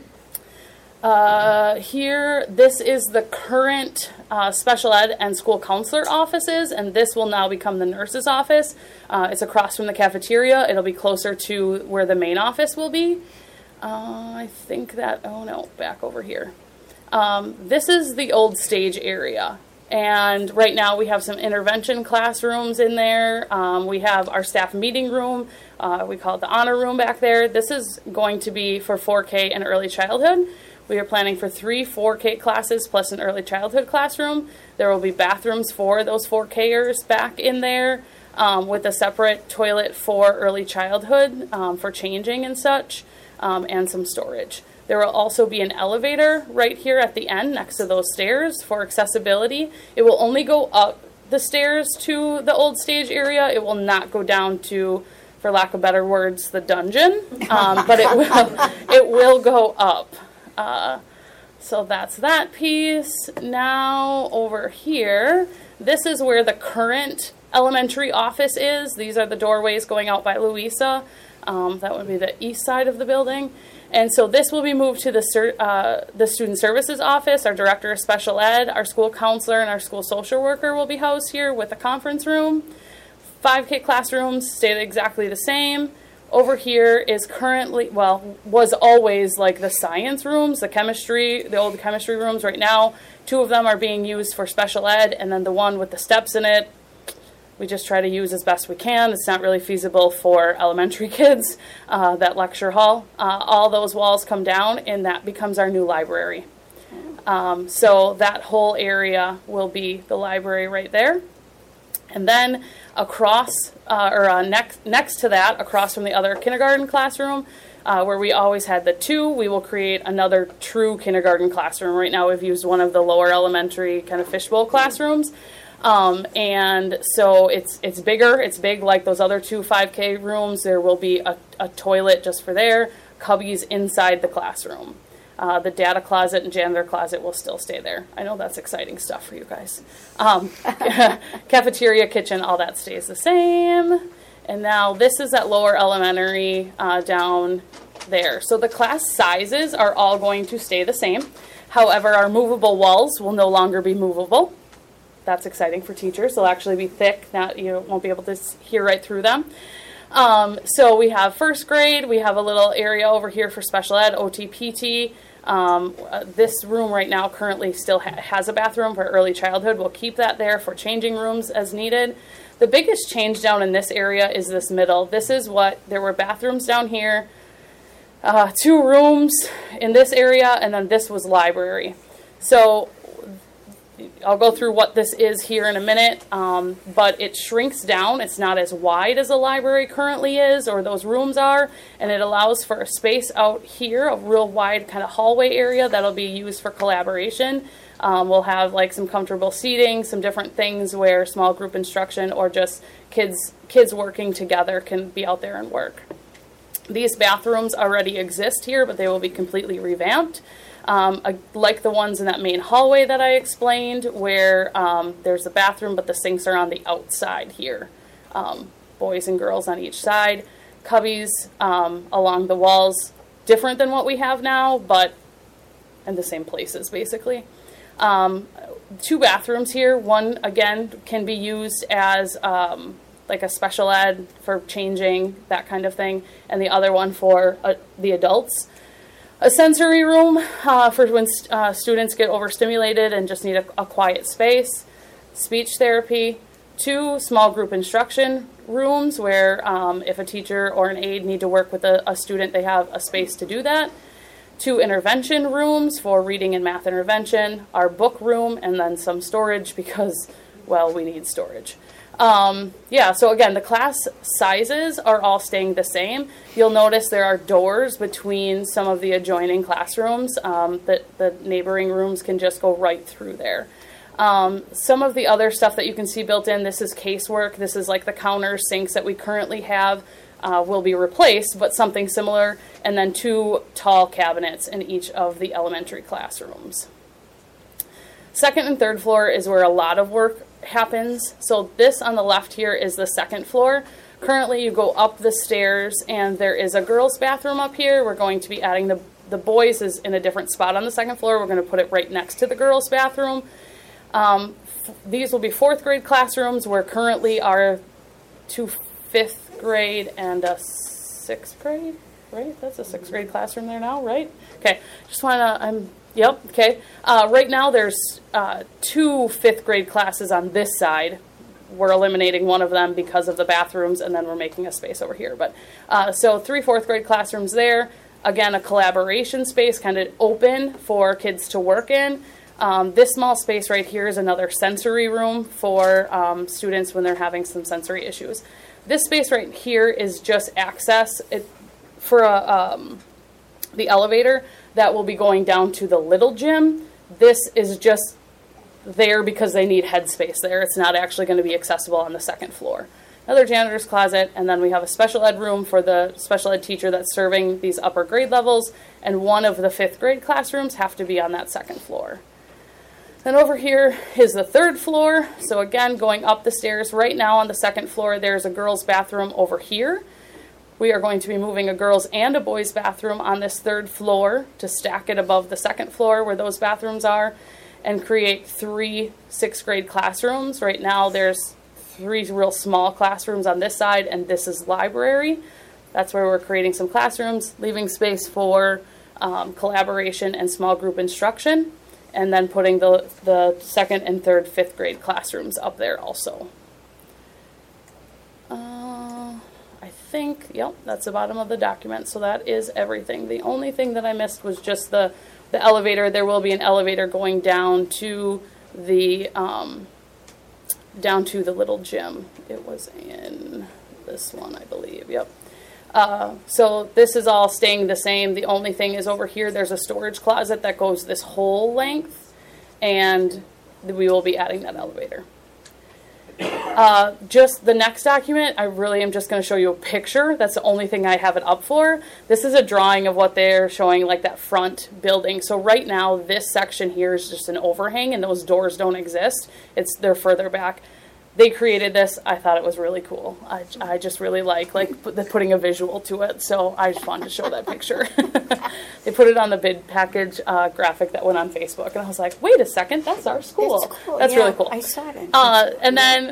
Uh, here, this is the current uh, special ed and school counselor offices, and this will now become the nurse's office. Uh, it's across from the cafeteria. It'll be closer to where the main office will be. Uh, I think that, oh no, back over here. Um, this is the old stage area, and right now we have some intervention classrooms in there. Um, we have our staff meeting room. Uh, we call it the honor room back there. This is going to be for four K and early childhood. We are planning for three four K classes plus an early childhood classroom. There will be bathrooms for those four Kers back in there, um, with a separate toilet for early childhood um, for changing and such, um, and some storage. There will also be an elevator right here at the end next to those stairs for accessibility. It will only go up the stairs to the old stage area. It will not go down to, for lack of better words, the dungeon, um, but it will, it will go up. Uh, so that's that piece. Now over here, this is where the current elementary office is. These are the doorways going out by Louisa. Um, that would be the east side of the building. And so this will be moved to the, uh, the student services office. Our director of special ed, our school counselor, and our school social worker will be housed here with a conference room. five K classrooms stay exactly the same. Over here is currently, well, was always like the science rooms, the chemistry, the old chemistry rooms. Right now, two of them are being used for special ed, and then the one with the steps in it,
we just try to use as best we can. It's not really feasible for elementary kids, uh, that lecture hall. Uh, all those walls come down, and that becomes our new library. Um, so that whole area will be the library right there. And then across, uh, or uh, next, next to that, across from the other kindergarten classroom, uh, where we always had the two, we will create another true kindergarten classroom. Right now we've used one of the lower elementary kind of fishbowl classrooms. Um, and so it's it's bigger, it's big like those other two five K rooms. There will be a, a toilet just for there, cubbies inside the classroom. Uh, the data closet and janitor closet will still stay there. I know that's exciting stuff for you guys. Um, cafeteria, kitchen, all that stays the same. And now this is at lower elementary uh, down there. So the class sizes are all going to stay the same. However, our movable walls will no longer be movable. That's exciting for teachers. They'll actually be thick. Not, you won't be able to hear right through them. Um, so we have first grade. We have a little area over here for special ed, O T, P T. Um, uh, this room right now currently still ha- has a bathroom for early childhood. We'll keep that there for changing rooms as needed. The biggest change down in this area is this middle. This is what, there were bathrooms down here, uh, two rooms in this area, and then this was library. So I'll go through what this is here in a minute, um, but it shrinks down. It's not as wide as a library currently is, or those rooms are, and it allows for a space out here, a real wide kind of hallway area that'll be used for collaboration. Um, we'll have like some comfortable seating, some different things where small group instruction or just kids kids working together can be out there and work. These bathrooms already exist here, but they will be completely revamped. Um, uh, like the ones in that main hallway that I explained, where um, there's a bathroom, but the sinks are on the outside here. Um, boys and girls on each side. Cubbies um, along the walls, different than what we have now, but in the same places, basically. Um, two bathrooms here. One, again, can be used as um, like a special ed for changing, that kind of thing, and the other one for uh, the adults. A sensory room uh, for when st- uh, students get overstimulated and just need a, a quiet space. Speech therapy. Two small group instruction rooms where um, if a teacher or an aide need to work with a, a student, they have a space to do that. Two intervention rooms for reading and math intervention. Our book room, and then some storage because, well, we need storage. Um, yeah, so again, the class sizes are all staying the same. You'll notice there are doors between some of the adjoining classrooms um, that the neighboring rooms can just go right through there. Um, some of the other stuff that you can see built in, this is casework. This is like the counters, sinks that we currently have uh, will be replaced, but something similar. And then two tall cabinets in each of the elementary classrooms. Second and third floor is where a lot of work happens. So this on the left here is the second floor. Currently you go up the stairs and there is a girls' bathroom up here. We're going to be adding the, the boys is in a different spot on the second floor. We're going to put it right next to the girls' bathroom. Um, f- these will be fourth grade classrooms where currently are two fifth grade and a sixth grade, right? That's a sixth grade classroom there now, right? Okay, just want to, I'm Yep, okay. Uh, right now there's uh, two fifth grade classes on this side. We're eliminating one of them because of the bathrooms, and then we're making a space over here. But uh, so three fourth grade classrooms there. Again, a collaboration space kind of open for kids to work in. Um, this small space right here is another sensory room for um, students when they're having some sensory issues. This space right here is just access it, for a, um, the elevator that will be going down to the little gym. This is just there because they need headspace there. It's not actually going to be accessible on the second floor. Another janitor's closet, and then we have a special ed room for the special ed teacher that's serving these upper grade levels, and one of the fifth grade classrooms have to be on that second floor. Then over here is the third floor. So again, going up the stairs, right now on the second floor, there's a girls' bathroom over here. We are going to be moving a girls' and a boys' bathroom on this third floor to stack it above the second floor where those bathrooms are and create three sixth grade classrooms. Right now there's three real small classrooms on this side, and this is library. That's where we're creating some classrooms, leaving space for um, collaboration and small group instruction, and then putting the, the second and third fifth grade classrooms up there also. think, yep, that's the bottom of the document. So that is everything. The only thing that I missed was just the, the elevator. There will be an elevator going down to the, um, down to the little gym. It was in this one, I believe, yep. Uh, so this is all staying the same. The only thing is over here, there's a storage closet that goes this whole length, and we will be adding that elevator. Uh, just the next document, I really am just going to show you a picture. That's the only thing I have it up for. This is a drawing of what they're showing, like that front building. So right now, this section here is just an overhang, and those doors don't exist. It's they're further back. They created this. I thought it was really cool. I, I just really like like put, the, putting a visual to it. So I just wanted to show that picture. They put it on the bid package uh, graphic that went on Facebook, and I was like, wait a second, that's our school.
It's cool.
That's
Yeah,
really cool.
I saw it.
Uh, and then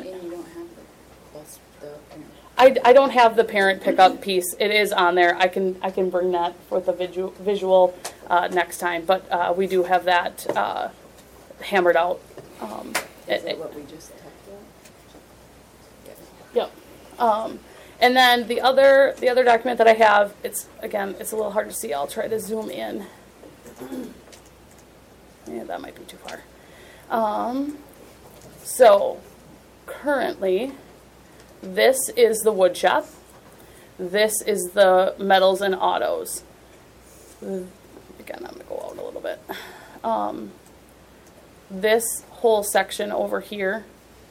I, I don't have the parent pickup piece. It is on there. I can I can bring that for the visual visual uh, next time. But uh, we do have that uh, hammered out. Um,
Is
it-
that what we just talked about?
Yep. Um, and then the other the other document that I have, it's again, it's a little hard to see. I'll try to zoom in. Yeah, that might be too far. Um, so currently, this is the wood shop. This is the metals and autos. Again, I'm going to go out a little bit. Um, this whole section over here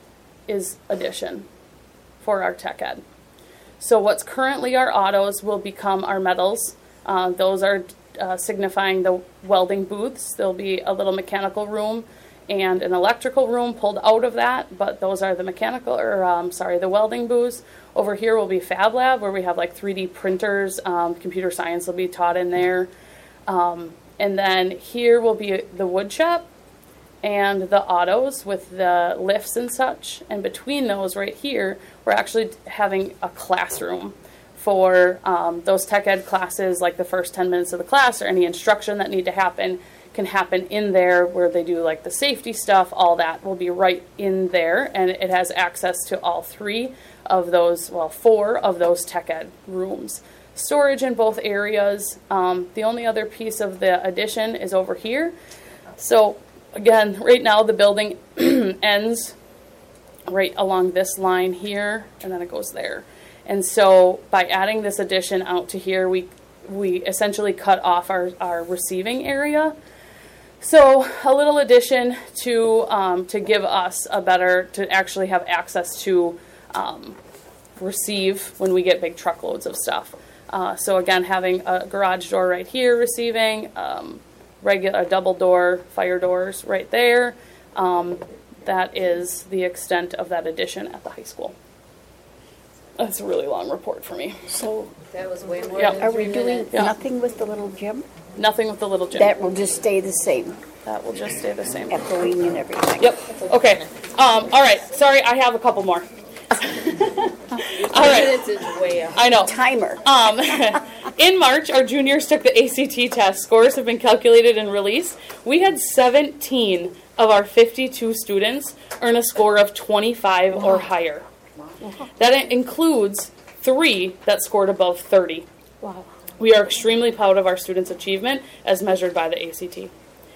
is addition for our tech ed. So what's currently our autos will become our metals. Uh, those are uh, signifying the welding booths. There'll be a little mechanical room and an electrical room pulled out of that, but those are the mechanical, or um, sorry, the welding booths. Over here will be Fab Lab, where we have like three D printers. Um, computer science will be taught in there. Um, and then here will be the wood shop and the autos with the lifts and such. And between those right here, we're actually having a classroom for um, those tech ed classes, like the first ten minutes of the class or any instruction that need to happen can happen in there, where they do like the safety stuff. All that will be right in there, and it has access to all three of those, well, four of those tech ed rooms. Storage in both areas. Um, the only other piece of the addition is over here. So again, right now the building ends right along this line here, and then it goes there. And so by adding this addition out to here, we we essentially cut off our, our receiving area. So a little addition to um, to give us a better, to actually have access to um, receive when we get big truckloads of stuff. Uh, so again, having a garage door right here receiving, um, regular double door fire doors right there. Um, that is the extent of that addition at the high school. That's a really long report for me.
So
that was way more
Yep.
than
Are
three
we doing
minutes.
Yeah.
nothing with the little gym?
Nothing with the little gym.
That will just stay the same,
That will just stay the same.
echoing and everything?
Yep. Okay. Um, all right. Sorry, I have a couple more. All right.
Minutes is way up.
I know.
Timer.
Um, in March, our juniors took the A C T test. Scores have been calculated and released. We had seventeen of our fifty-two students earn a score of twenty-five wow. or higher. Wow. That includes three that scored above thirty.
Wow.
We are extremely proud of our students' achievement as measured by the A C T.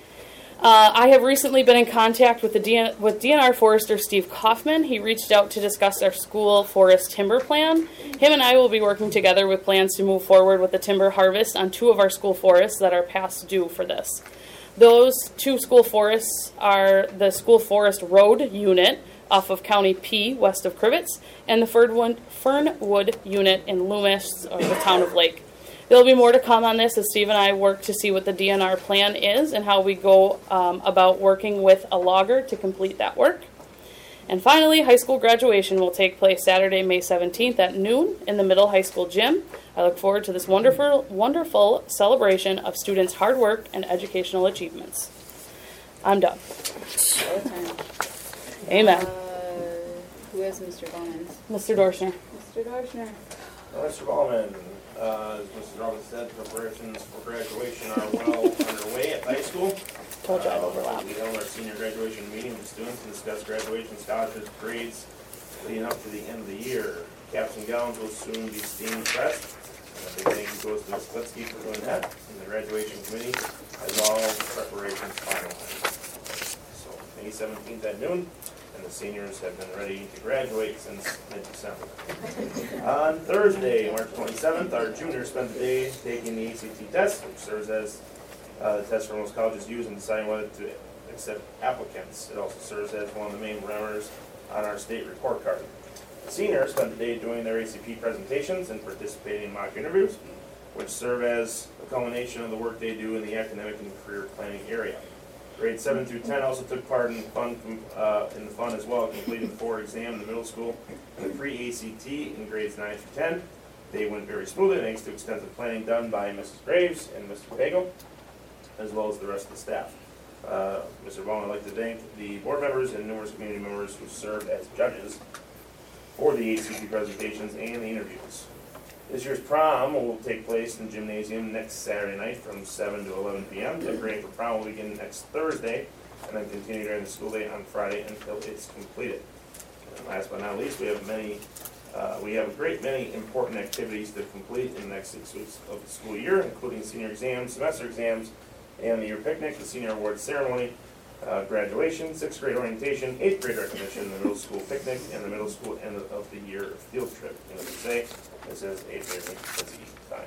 Uh, I have recently been in contact with the D N- with D N R Forester Steve Kaufman. He reached out to discuss our school forest timber plan. Him and I will be working together with plans to move forward with the timber harvest on two of our school forests that are past due for this. Those two school forests are the School Forest Road Unit off of County P, west of Crivets, and the Fernwood, Fernwood Unit in Loomis, or the town of Lake. There'll be more to come on this as Steve and I work to see what the D N R plan is and how we go um, about working with a logger to complete that work. And finally, high school graduation will take place Saturday, May seventeenth at noon in the middle high school gym. I look forward to this wonderful, wonderful celebration of students' hard work and educational achievements. I'm done.
All the time.
Amen.
Uh, who is Mister Bowman?
Mister Dorschner.
Mister Dorschner.
Uh, Mister Ballman, uh, as Missus Robbins said, preparations for graduation are well underway at the high school.
Told you I'd
Uh,
overlap.
We held our senior graduation meeting with students to discuss graduation scholarships, grades, leading up to the end of the year. Caps and gowns will soon be steam pressed. And a big thank you goes to Miz Klitsky for doing that, and the graduation committee has all the preparations finalized. So, May seventeenth at noon, and the seniors have been ready to graduate since mid-December. On Thursday, March twenty-seventh, our juniors spent the day taking the A C T test, which serves as uh, the test for most colleges use in deciding whether to accept applicants. It also serves as one of the main parameters on our state report card. Seniors spent the day doing their A C P presentations and participating in mock interviews, which serve as a culmination of the work they do in the academic and career planning area. Grades seven through ten also took part in fun, uh, in the fun as well, completing the board exam in the middle school and the pre-A C T in grades nine through ten. They went very smoothly thanks to extensive planning done by Missus Graves and Mister Pagel, as well as the rest of the staff. Uh, Mister Bowman, I'd like to thank the board members and numerous community members who served as judges for the A C T presentations and the interviews. This year's prom will take place in the gymnasium next Saturday night from seven to eleven p m Decorating for prom will begin next Thursday and then continue during the school day on Friday until it's completed. And last but not least, we have many, uh, we have a great many important activities to complete in the next six weeks of the school year, including senior exams, semester exams, and the year picnic, the senior awards ceremony, uh, graduation, sixth grade orientation, eighth grade recognition, the middle school picnic, and the middle school end of the year field trip. And as I say, this is a very busy time.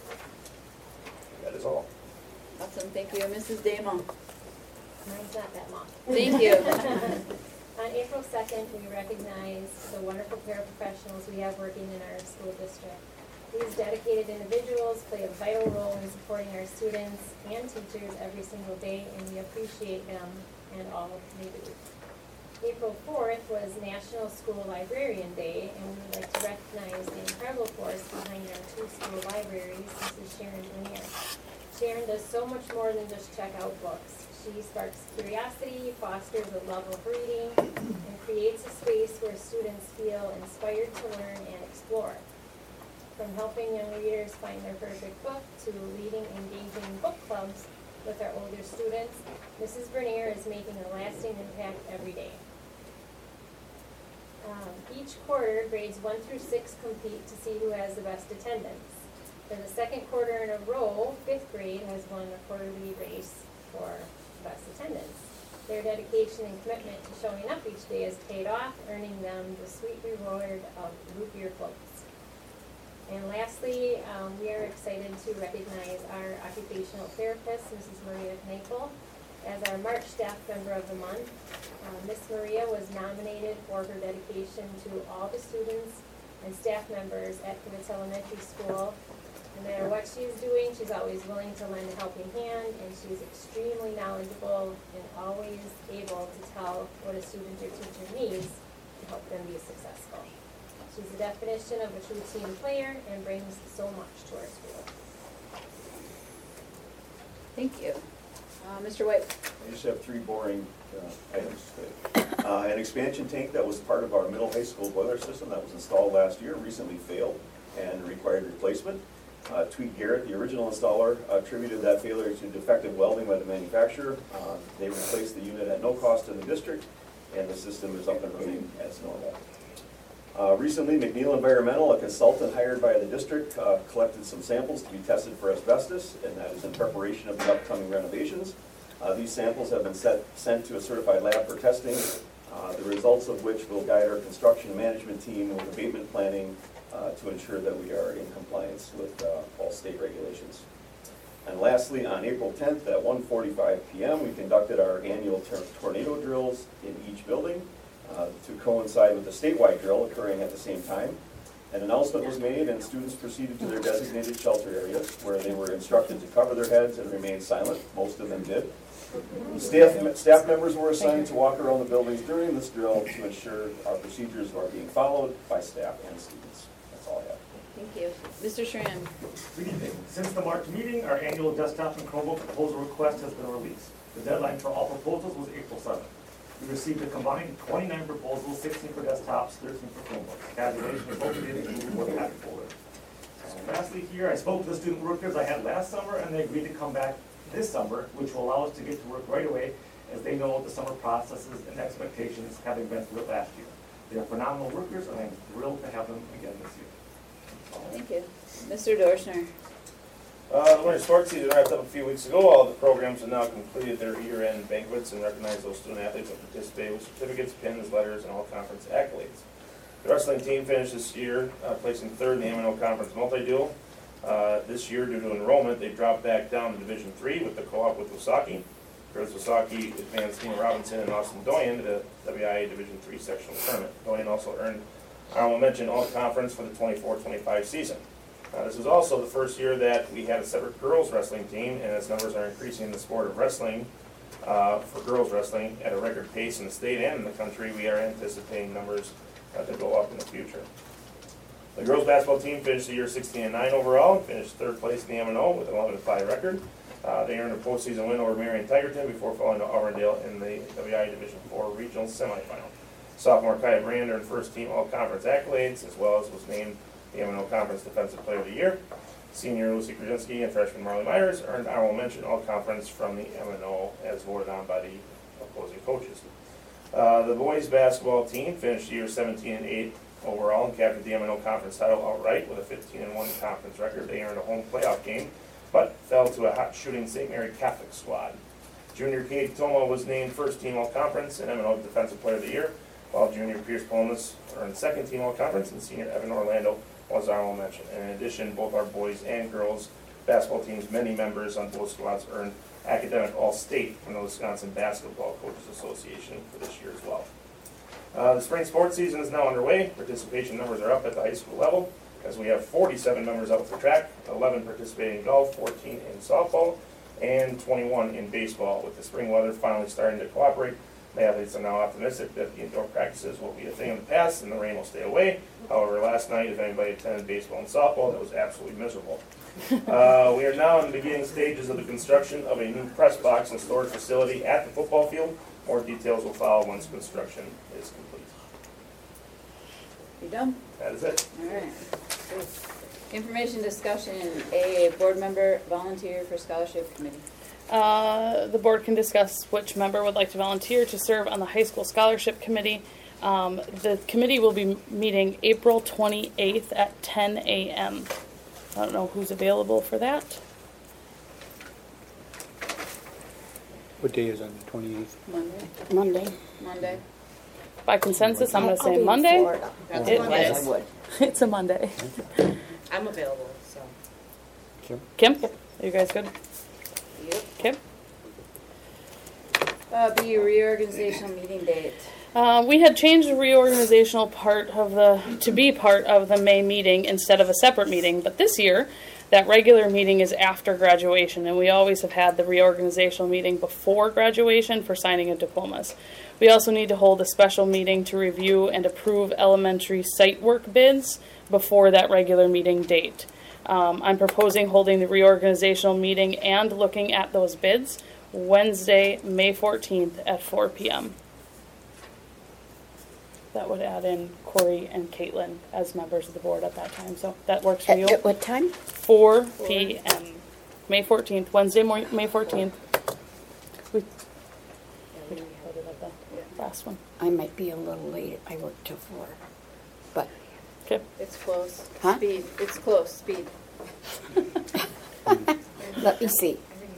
That is all.
Awesome, thank you. Missus Damon.
Mine's not that long.
Thank you.
On April second, we recognize the wonderful paraprofessionals we have working in our school district. These dedicated individuals play a vital role in supporting our students and teachers every single day, and we appreciate them and all they do. April fourth was National School Librarian Day, and we would like to recognize the incredible force behind our two school libraries, Missus Sharon Lanier. Sharon does so much more than just check out books. She sparks curiosity, fosters a love of reading, and creates a space where students feel inspired to learn and explore. From helping young readers find their perfect book to leading engaging book clubs with our older students, Missus Bernier is making a lasting impact every day. Um, each quarter, grades one through six compete to see who has the best attendance. For the second quarter in a row, fifth grade has won the quarterly race for best attendance. Their dedication and commitment to showing up each day has paid off, earning them the sweet reward of root beer floats. And lastly, um, we are excited to recognize our occupational therapist, Missus Maria Knapel, as our March Staff Member of the Month. Uh, Miss Maria was nominated for her dedication to all the students and staff members at Kivitz Elementary School. No matter what she's doing, she's always willing to lend a helping hand, and she's extremely knowledgeable and always able to tell what a student or teacher needs to help them be successful. She's the definition of a true team player and brings so much to our school.
Thank you. Uh, Mister White.
I just have three boring uh, items today. Uh, an expansion tank that was part of our middle high school boiler system that was installed last year recently failed and required replacement. Uh, Tweed Garrett, the original installer, attributed that failure to defective welding by the manufacturer. Uh, they replaced the unit at no cost to the district, and the system is up and running as normal. Uh, recently, McNeil Environmental, a consultant hired by the district, uh, collected some samples to be tested for asbestos, and that is in preparation of the upcoming renovations. Uh, these samples have been set, sent to a certified lab for testing, uh, the results of which will guide our construction management team with abatement planning uh, to ensure that we are in compliance with uh, all state regulations. And lastly, on April tenth at one forty-five p m, we conducted our annual tor tornado drills in each building. Uh, to coincide with the statewide drill occurring at the same time. An announcement was made and students proceeded to their designated shelter areas where they were instructed to cover their heads and remain silent. Most of them did. Staff, staff members were assigned to walk around the buildings during this drill to ensure our procedures are being followed by staff and students. That's all I have.
Thank you. Mister Schramm.
Good evening. Since the March meeting, our annual desktop and Chromebook proposal request has been released. The deadline for all proposals was April seventh. We received a combined twenty-nine proposals, sixteen for desktops, thirteen for Chromebooks. Tabulation is located in the Google Packet folder. And lastly here, I spoke to the student workers I had last summer, and they agreed to come back this summer, which will allow us to get to work right away, as they know the summer processes and expectations, having been through it last year. They are phenomenal workers, and I'm thrilled to have them again this year.
Thank you. Mister Dorschner.
Uh, the winter sports season wrapped up a few weeks ago. All the programs have now completed their year-end banquets and recognized those student athletes that participated with certificates, pins, letters, and all conference accolades. The wrestling team finished this year uh, placing third in the M and O Conference multi-duel. Uh, this year, due to enrollment, they dropped back down to Division three with the co-op with Wasaki. Girls Wasaki advanced Nina Robinson and Austin Doyen to the W I A Division three sectional tournament. Doyen also earned honorable mention all-conference for the twenty-four twenty-five season. Uh, this was also the first year that we had a separate girls wrestling team, and as numbers are increasing in the sport of wrestling, uh, for girls wrestling at a record pace in the state and in the country, we are anticipating numbers uh, to go up in the future. The girls basketball team finished the year sixteen and nine overall, and finished third place in the M and O with an eleven and five record. Uh, they earned a postseason win over Marion Tigerton before falling to Auburndale in the W I A Division four regional semifinal. Sophomore Kaya Brand earned first team all-conference accolades, as well as was named the M and O Conference Defensive Player of the Year. Senior Lucy Krasinski and freshman Marley Myers earned honorable mention all-conference from the M and O as voted on by the opposing coaches. Uh, the boys basketball team finished the year seventeen and eight overall and captured the M and O Conference title outright with a fifteen and one conference record. They earned a home playoff game, but fell to a hot shooting Saint Mary Catholic squad. Junior Kate Toma was named first team all-conference and M and O Defensive Player of the Year, while junior Pierce Polonis earned second team all-conference and senior Evan Orlando was honorable mention. In addition, both our boys and girls basketball teams, many members on both squads earned academic all-state from the Wisconsin Basketball Coaches Association for this year as well. Uh, the spring sports season is now underway. Participation numbers are up at the high school level, as we have forty-seven members out for track, eleven participating in golf, fourteen in softball, and twenty-one in baseball. With the spring weather finally starting to cooperate, the athletes are now optimistic that the indoor practices will be a thing of the past and the rain will stay away. However, last night, if anybody attended baseball and softball, that was absolutely miserable. Uh, we are now in the beginning stages of the construction of a new press box and storage facility at the football field. More details will follow once construction is complete.
You done?
That is it.
All right. Good. Information discussion, A, board member volunteer for scholarship committee.
Uh, the board can discuss which member would like to volunteer to serve on the high school scholarship committee. Um, the committee will be meeting April twenty-eighth at ten a m I don't know who's available for that.
What day is on the twenty-eighth?
Monday.
Monday.
Monday.
By consensus, I'm going to
I'll be
say
in
Monday.
Florida.
That's
It
Monday.
is. It's a Monday.
I'm available, so.
Kim?
Kim, are you guys good?
Yep.
Kim?
Uh, B, reorganizational meeting date.
Uh, we had changed the reorganizational part of the, to be part of the May meeting instead of a separate meeting, but this year, that regular meeting is after graduation, and we always have had the reorganizational meeting before graduation for signing of diplomas. We also need to hold a special meeting to review and approve elementary site work bids before that regular meeting date. Um, I'm proposing holding the reorganizational meeting and looking at those bids Wednesday, May fourteenth at four p m That would add in Corey and Caitlin as members of the board at that time. So that works for
At,
you?
at what time?
four p m May fourteenth, Wednesday, mor- May fourteenth. We, we voted at the last one.
I might be a little late. I work till four. But
Okay.
It's close.
Huh?
Speed. It's close. Speed.
let me see.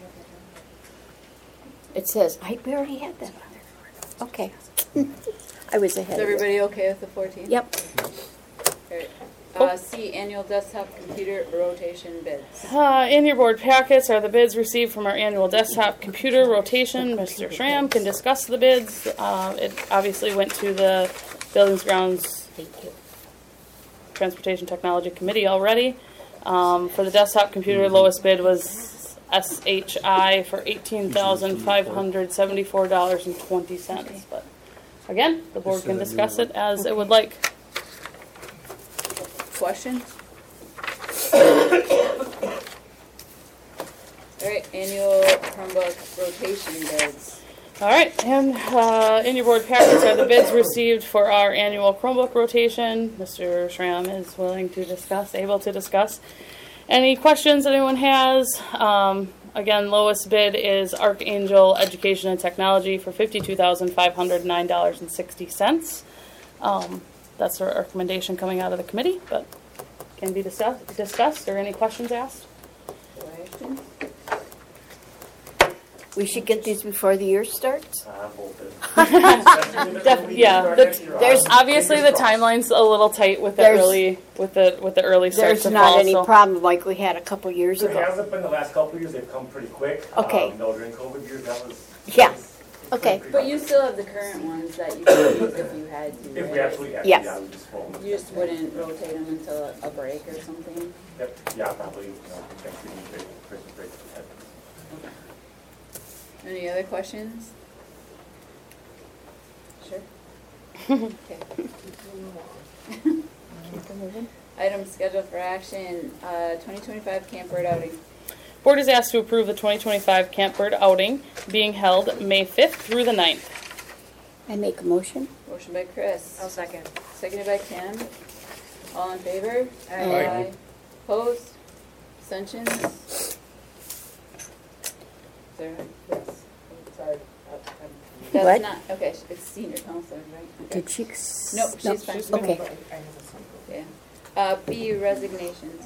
It says, I already had that on there. Okay. I was ahead
Is
of it.
everybody okay with the fourteenth?
Yep.
Alright. Uh, C, annual desktop computer rotation bids.
Uh, in your board packets are the bids received from our annual desktop computer rotation. Mister Schramm can discuss the bids. Uh, it obviously went to the Buildings, Grounds, Transportation Technology Committee already. Um, for the desktop computer, lowest bid was S H I for eighteen thousand five hundred seventy-four dollars and twenty cents. But again, the board can discuss it as it would like.
Questions? Alright, annual Chromebook rotation bids.
All right, and uh, in your board packets are the bids received for our annual Chromebook rotation. Mister Schramm is willing to discuss, able to discuss. Any questions anyone has? Um, again, lowest bid is Archangel Education and Technology for fifty-two thousand five hundred nine dollars and sixty cents. Um, that's a recommendation coming out of the committee, but can be discuss- discussed, or any questions asked?
Questions?
We should get these before the year starts?
I'm hoping.
Def- yeah, the,
There's-
obviously the timeline's a little tight with the
There's-
early, with the, with the early starts
There's
of
not
fall,
any
so-
problem like we had a couple years
There
ago.
hasn't been the last couple of years, they've come pretty quick.
Okay.
Um, no, during COVID years, that was.
Yeah.
that was
Okay.
pretty
But you still have the current ones that you could use if you had to,
If we
right?
absolutely had to,
Yes.
yeah, we just roll them.
You just wouldn't rotate them until a break or something?
Yep, yeah, probably, you know, Thanksgiving break, Christmas break.
Any other questions? Sure. Okay. Items scheduled for action, uh, twenty twenty-five Camp Bird outing.
Board is asked to approve the twenty twenty-five Camp Bird outing being held May fifth through the ninth.
I make a motion.
Motion by Chris.
I'll second.
Seconded by Kim. All in favor?
Aye.
Opposed? Abstentions? Sarah? Yes. Sorry. That's
What?
not, okay, it's senior counselor, right? Okay.
Did she? s-
Nope, she's fine.
Okay.
Yeah. Uh, B, resignations.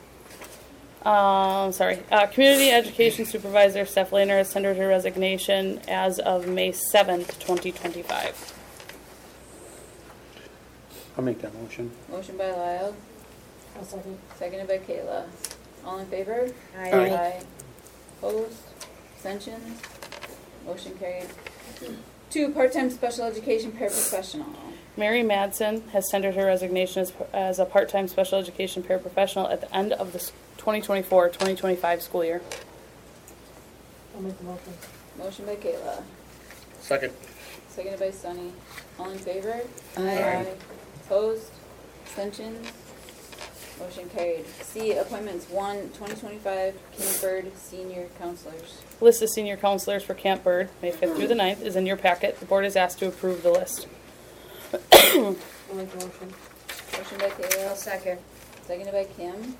Um, sorry. Uh, Community Education Supervisor Steph Lehner has tendered her resignation as of May seventh, twenty twenty-five.
I'll make that motion.
Motion by Lyle,
I'll second.
seconded by Kayla. All in favor?
Aye.
Aye.
Opposed? Abstentions? Motion carried. Two, part-time special education paraprofessional.
Mary Madsen has tendered her resignation as, as a part-time special education paraprofessional at the end of the twenty twenty-four twenty twenty-five school year.
I'll make the motion.
Motion by Kayla,
Second.
seconded by Sunny. All in favor?
Aye.
Opposed? Abstentions? Motion carried. C, appointments. One, twenty twenty-five Camp Bird senior counselors.
List of senior counselors for Camp Bird, May fifth through the ninth, is in your packet. The board is asked to approve the list.
I'll make the motion.
Motion by Kayla,
I'll second.
seconded by Kim.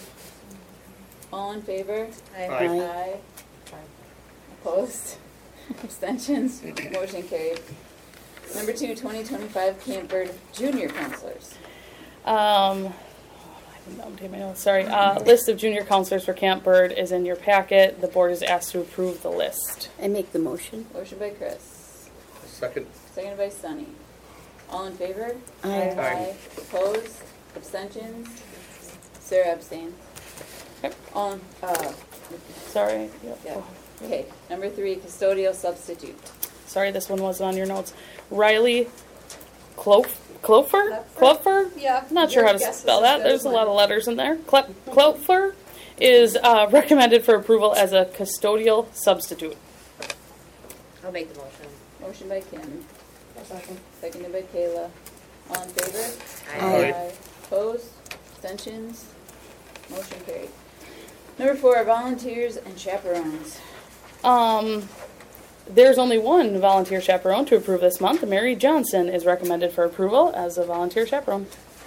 All in favor?
Aye.
Aye.
Aye. Opposed? Abstentions? Motion carried. Number two, twenty twenty-five Camp Bird junior counselors.
Um, I didn't update my notes, sorry. Uh, list of junior counselors for Camp Bird is in your packet. The board is asked to approve the list.
I make the motion.
Motion by Chris,
Second.
seconded by Sunny. All in favor?
Aye.
Aye.
Opposed? Abstentions? Sarah abstains.
Yep.
All, in- uh,
Sorry. Yep.
yeah. Okay, number three, custodial substitute.
Sorry, this one wasn't on your notes. Riley Clof- Clofer? Clofer?
Yeah.
Not sure how to spell that. There's a lot of letters in there. Cle- Clofer is uh, recommended for approval as a custodial substitute.
I'll make the motion.
Motion by Kim,
I'll second.
seconded by Kayla. All in favor?
Aye.
Opposed? Abstentions? Motion carried. Number four, volunteers and chaperones.
Um, there's only one volunteer chaperone to approve this month. Mary Johnson is recommended for approval as a volunteer chaperone.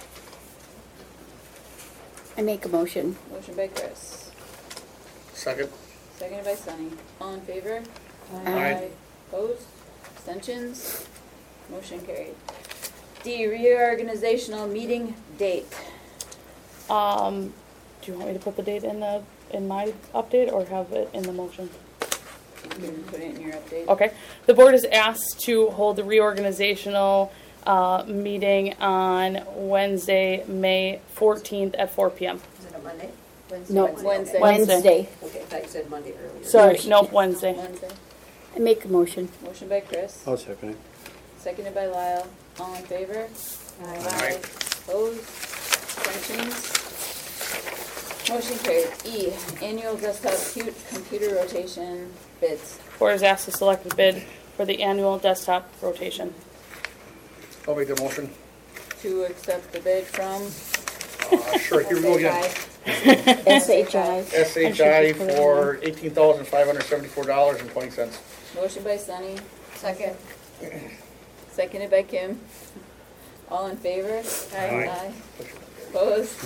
I make a motion.
Motion by Chris,
Second.
seconded by Sunny. All in favor?
Aye.
Opposed? Abstentions? Motion carried. D, reorganizational meeting date.
Um, do you want me to put the date in the in my update or have it in the motion?
You can put it in your update.
Okay. The board is asked to hold the reorganizational uh, meeting on Wednesday, May fourteenth at four p.m.
Is it a Monday?
No,
Wednesday.
Wednesday.
Okay, I thought you said Monday earlier.
Sorry, nope, Wednesday.
Wednesday.
I make a motion.
Motion by Chris,
I'll second it.
seconded by Lyle. All in favor?
Aye.
Opposed? Abstentions? Motion carried. E, annual desktop cu- computer rotation bids.
Board is asked to select a bid for the annual desktop rotation.
I'll make the motion.
To accept the bid from
Uh, sure, here we go again.
S H I.
S H I for eighteen thousand five hundred seventy-four dollars and twenty cents.
Motion by Sunny,
Second.
seconded by Kim. All in favor?
Aye.
Opposed?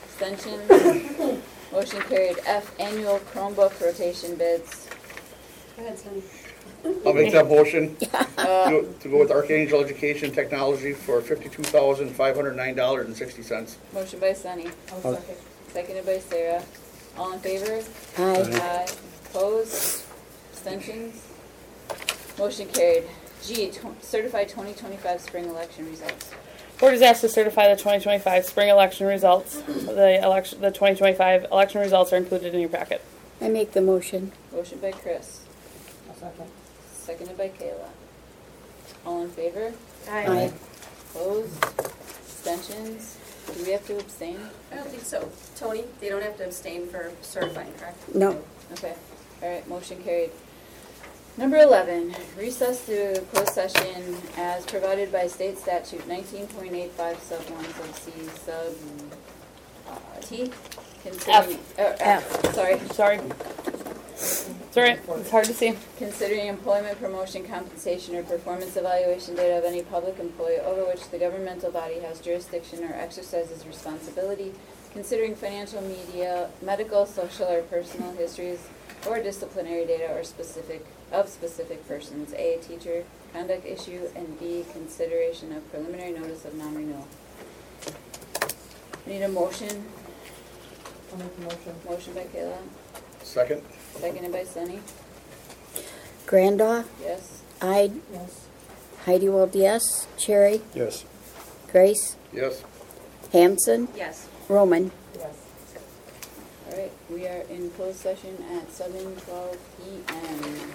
Abstentions? Motion carried. F, annual Chromebook rotation bids.
Go ahead, Sunny.
I'll make that motion
Uh,
to to go with Archangel Education Technology for fifty-two thousand, five hundred nine dollars and sixty cents.
Motion by Sunny.
I'll second.
Seconded by Sarah. All in favor?
Aye.
Aye. Opposed? Abstentions? Motion carried. G, tw- certified twenty twenty-five spring election results.
Board is asked to certify the twenty twenty-five spring election results. The election, the twenty twenty-five election results are included in your packet.
I make the motion.
Motion by Chris.
I'll second.
Seconded by Kayla. All in favor?
Aye.
Opposed? Abstentions? Do we have to abstain?
I don't think so. Tony, they don't have to abstain for certifying, correct?
No.
Okay. All right, motion carried. Number eleven, recess to closed session as provided by state statute nineteen point eight five sub one sub C sub uh, T. Considering, uh, F. Sorry.
Sorry. It's all right. It's hard to see.
Considering employment, promotion, compensation, or performance evaluation data of any public employee over which the governmental body has jurisdiction or exercises responsibility, considering financial, media, medical, social, or personal histories, or disciplinary data or specific of specific persons. A, teacher conduct issue, and B, consideration of preliminary notice of non-renewal. Need a motion?
I'll make the motion.
Motion by Kayla,
Second?
seconded by Sunny.
Grandoff?
Yes.
Ide?
Yes.
Heidi World, yes. Cherry?
Yes.
Grace?
Yes.
Hampson?
Yes.
Roman?
Yes.
All right, we are in closed session at seven twelve P M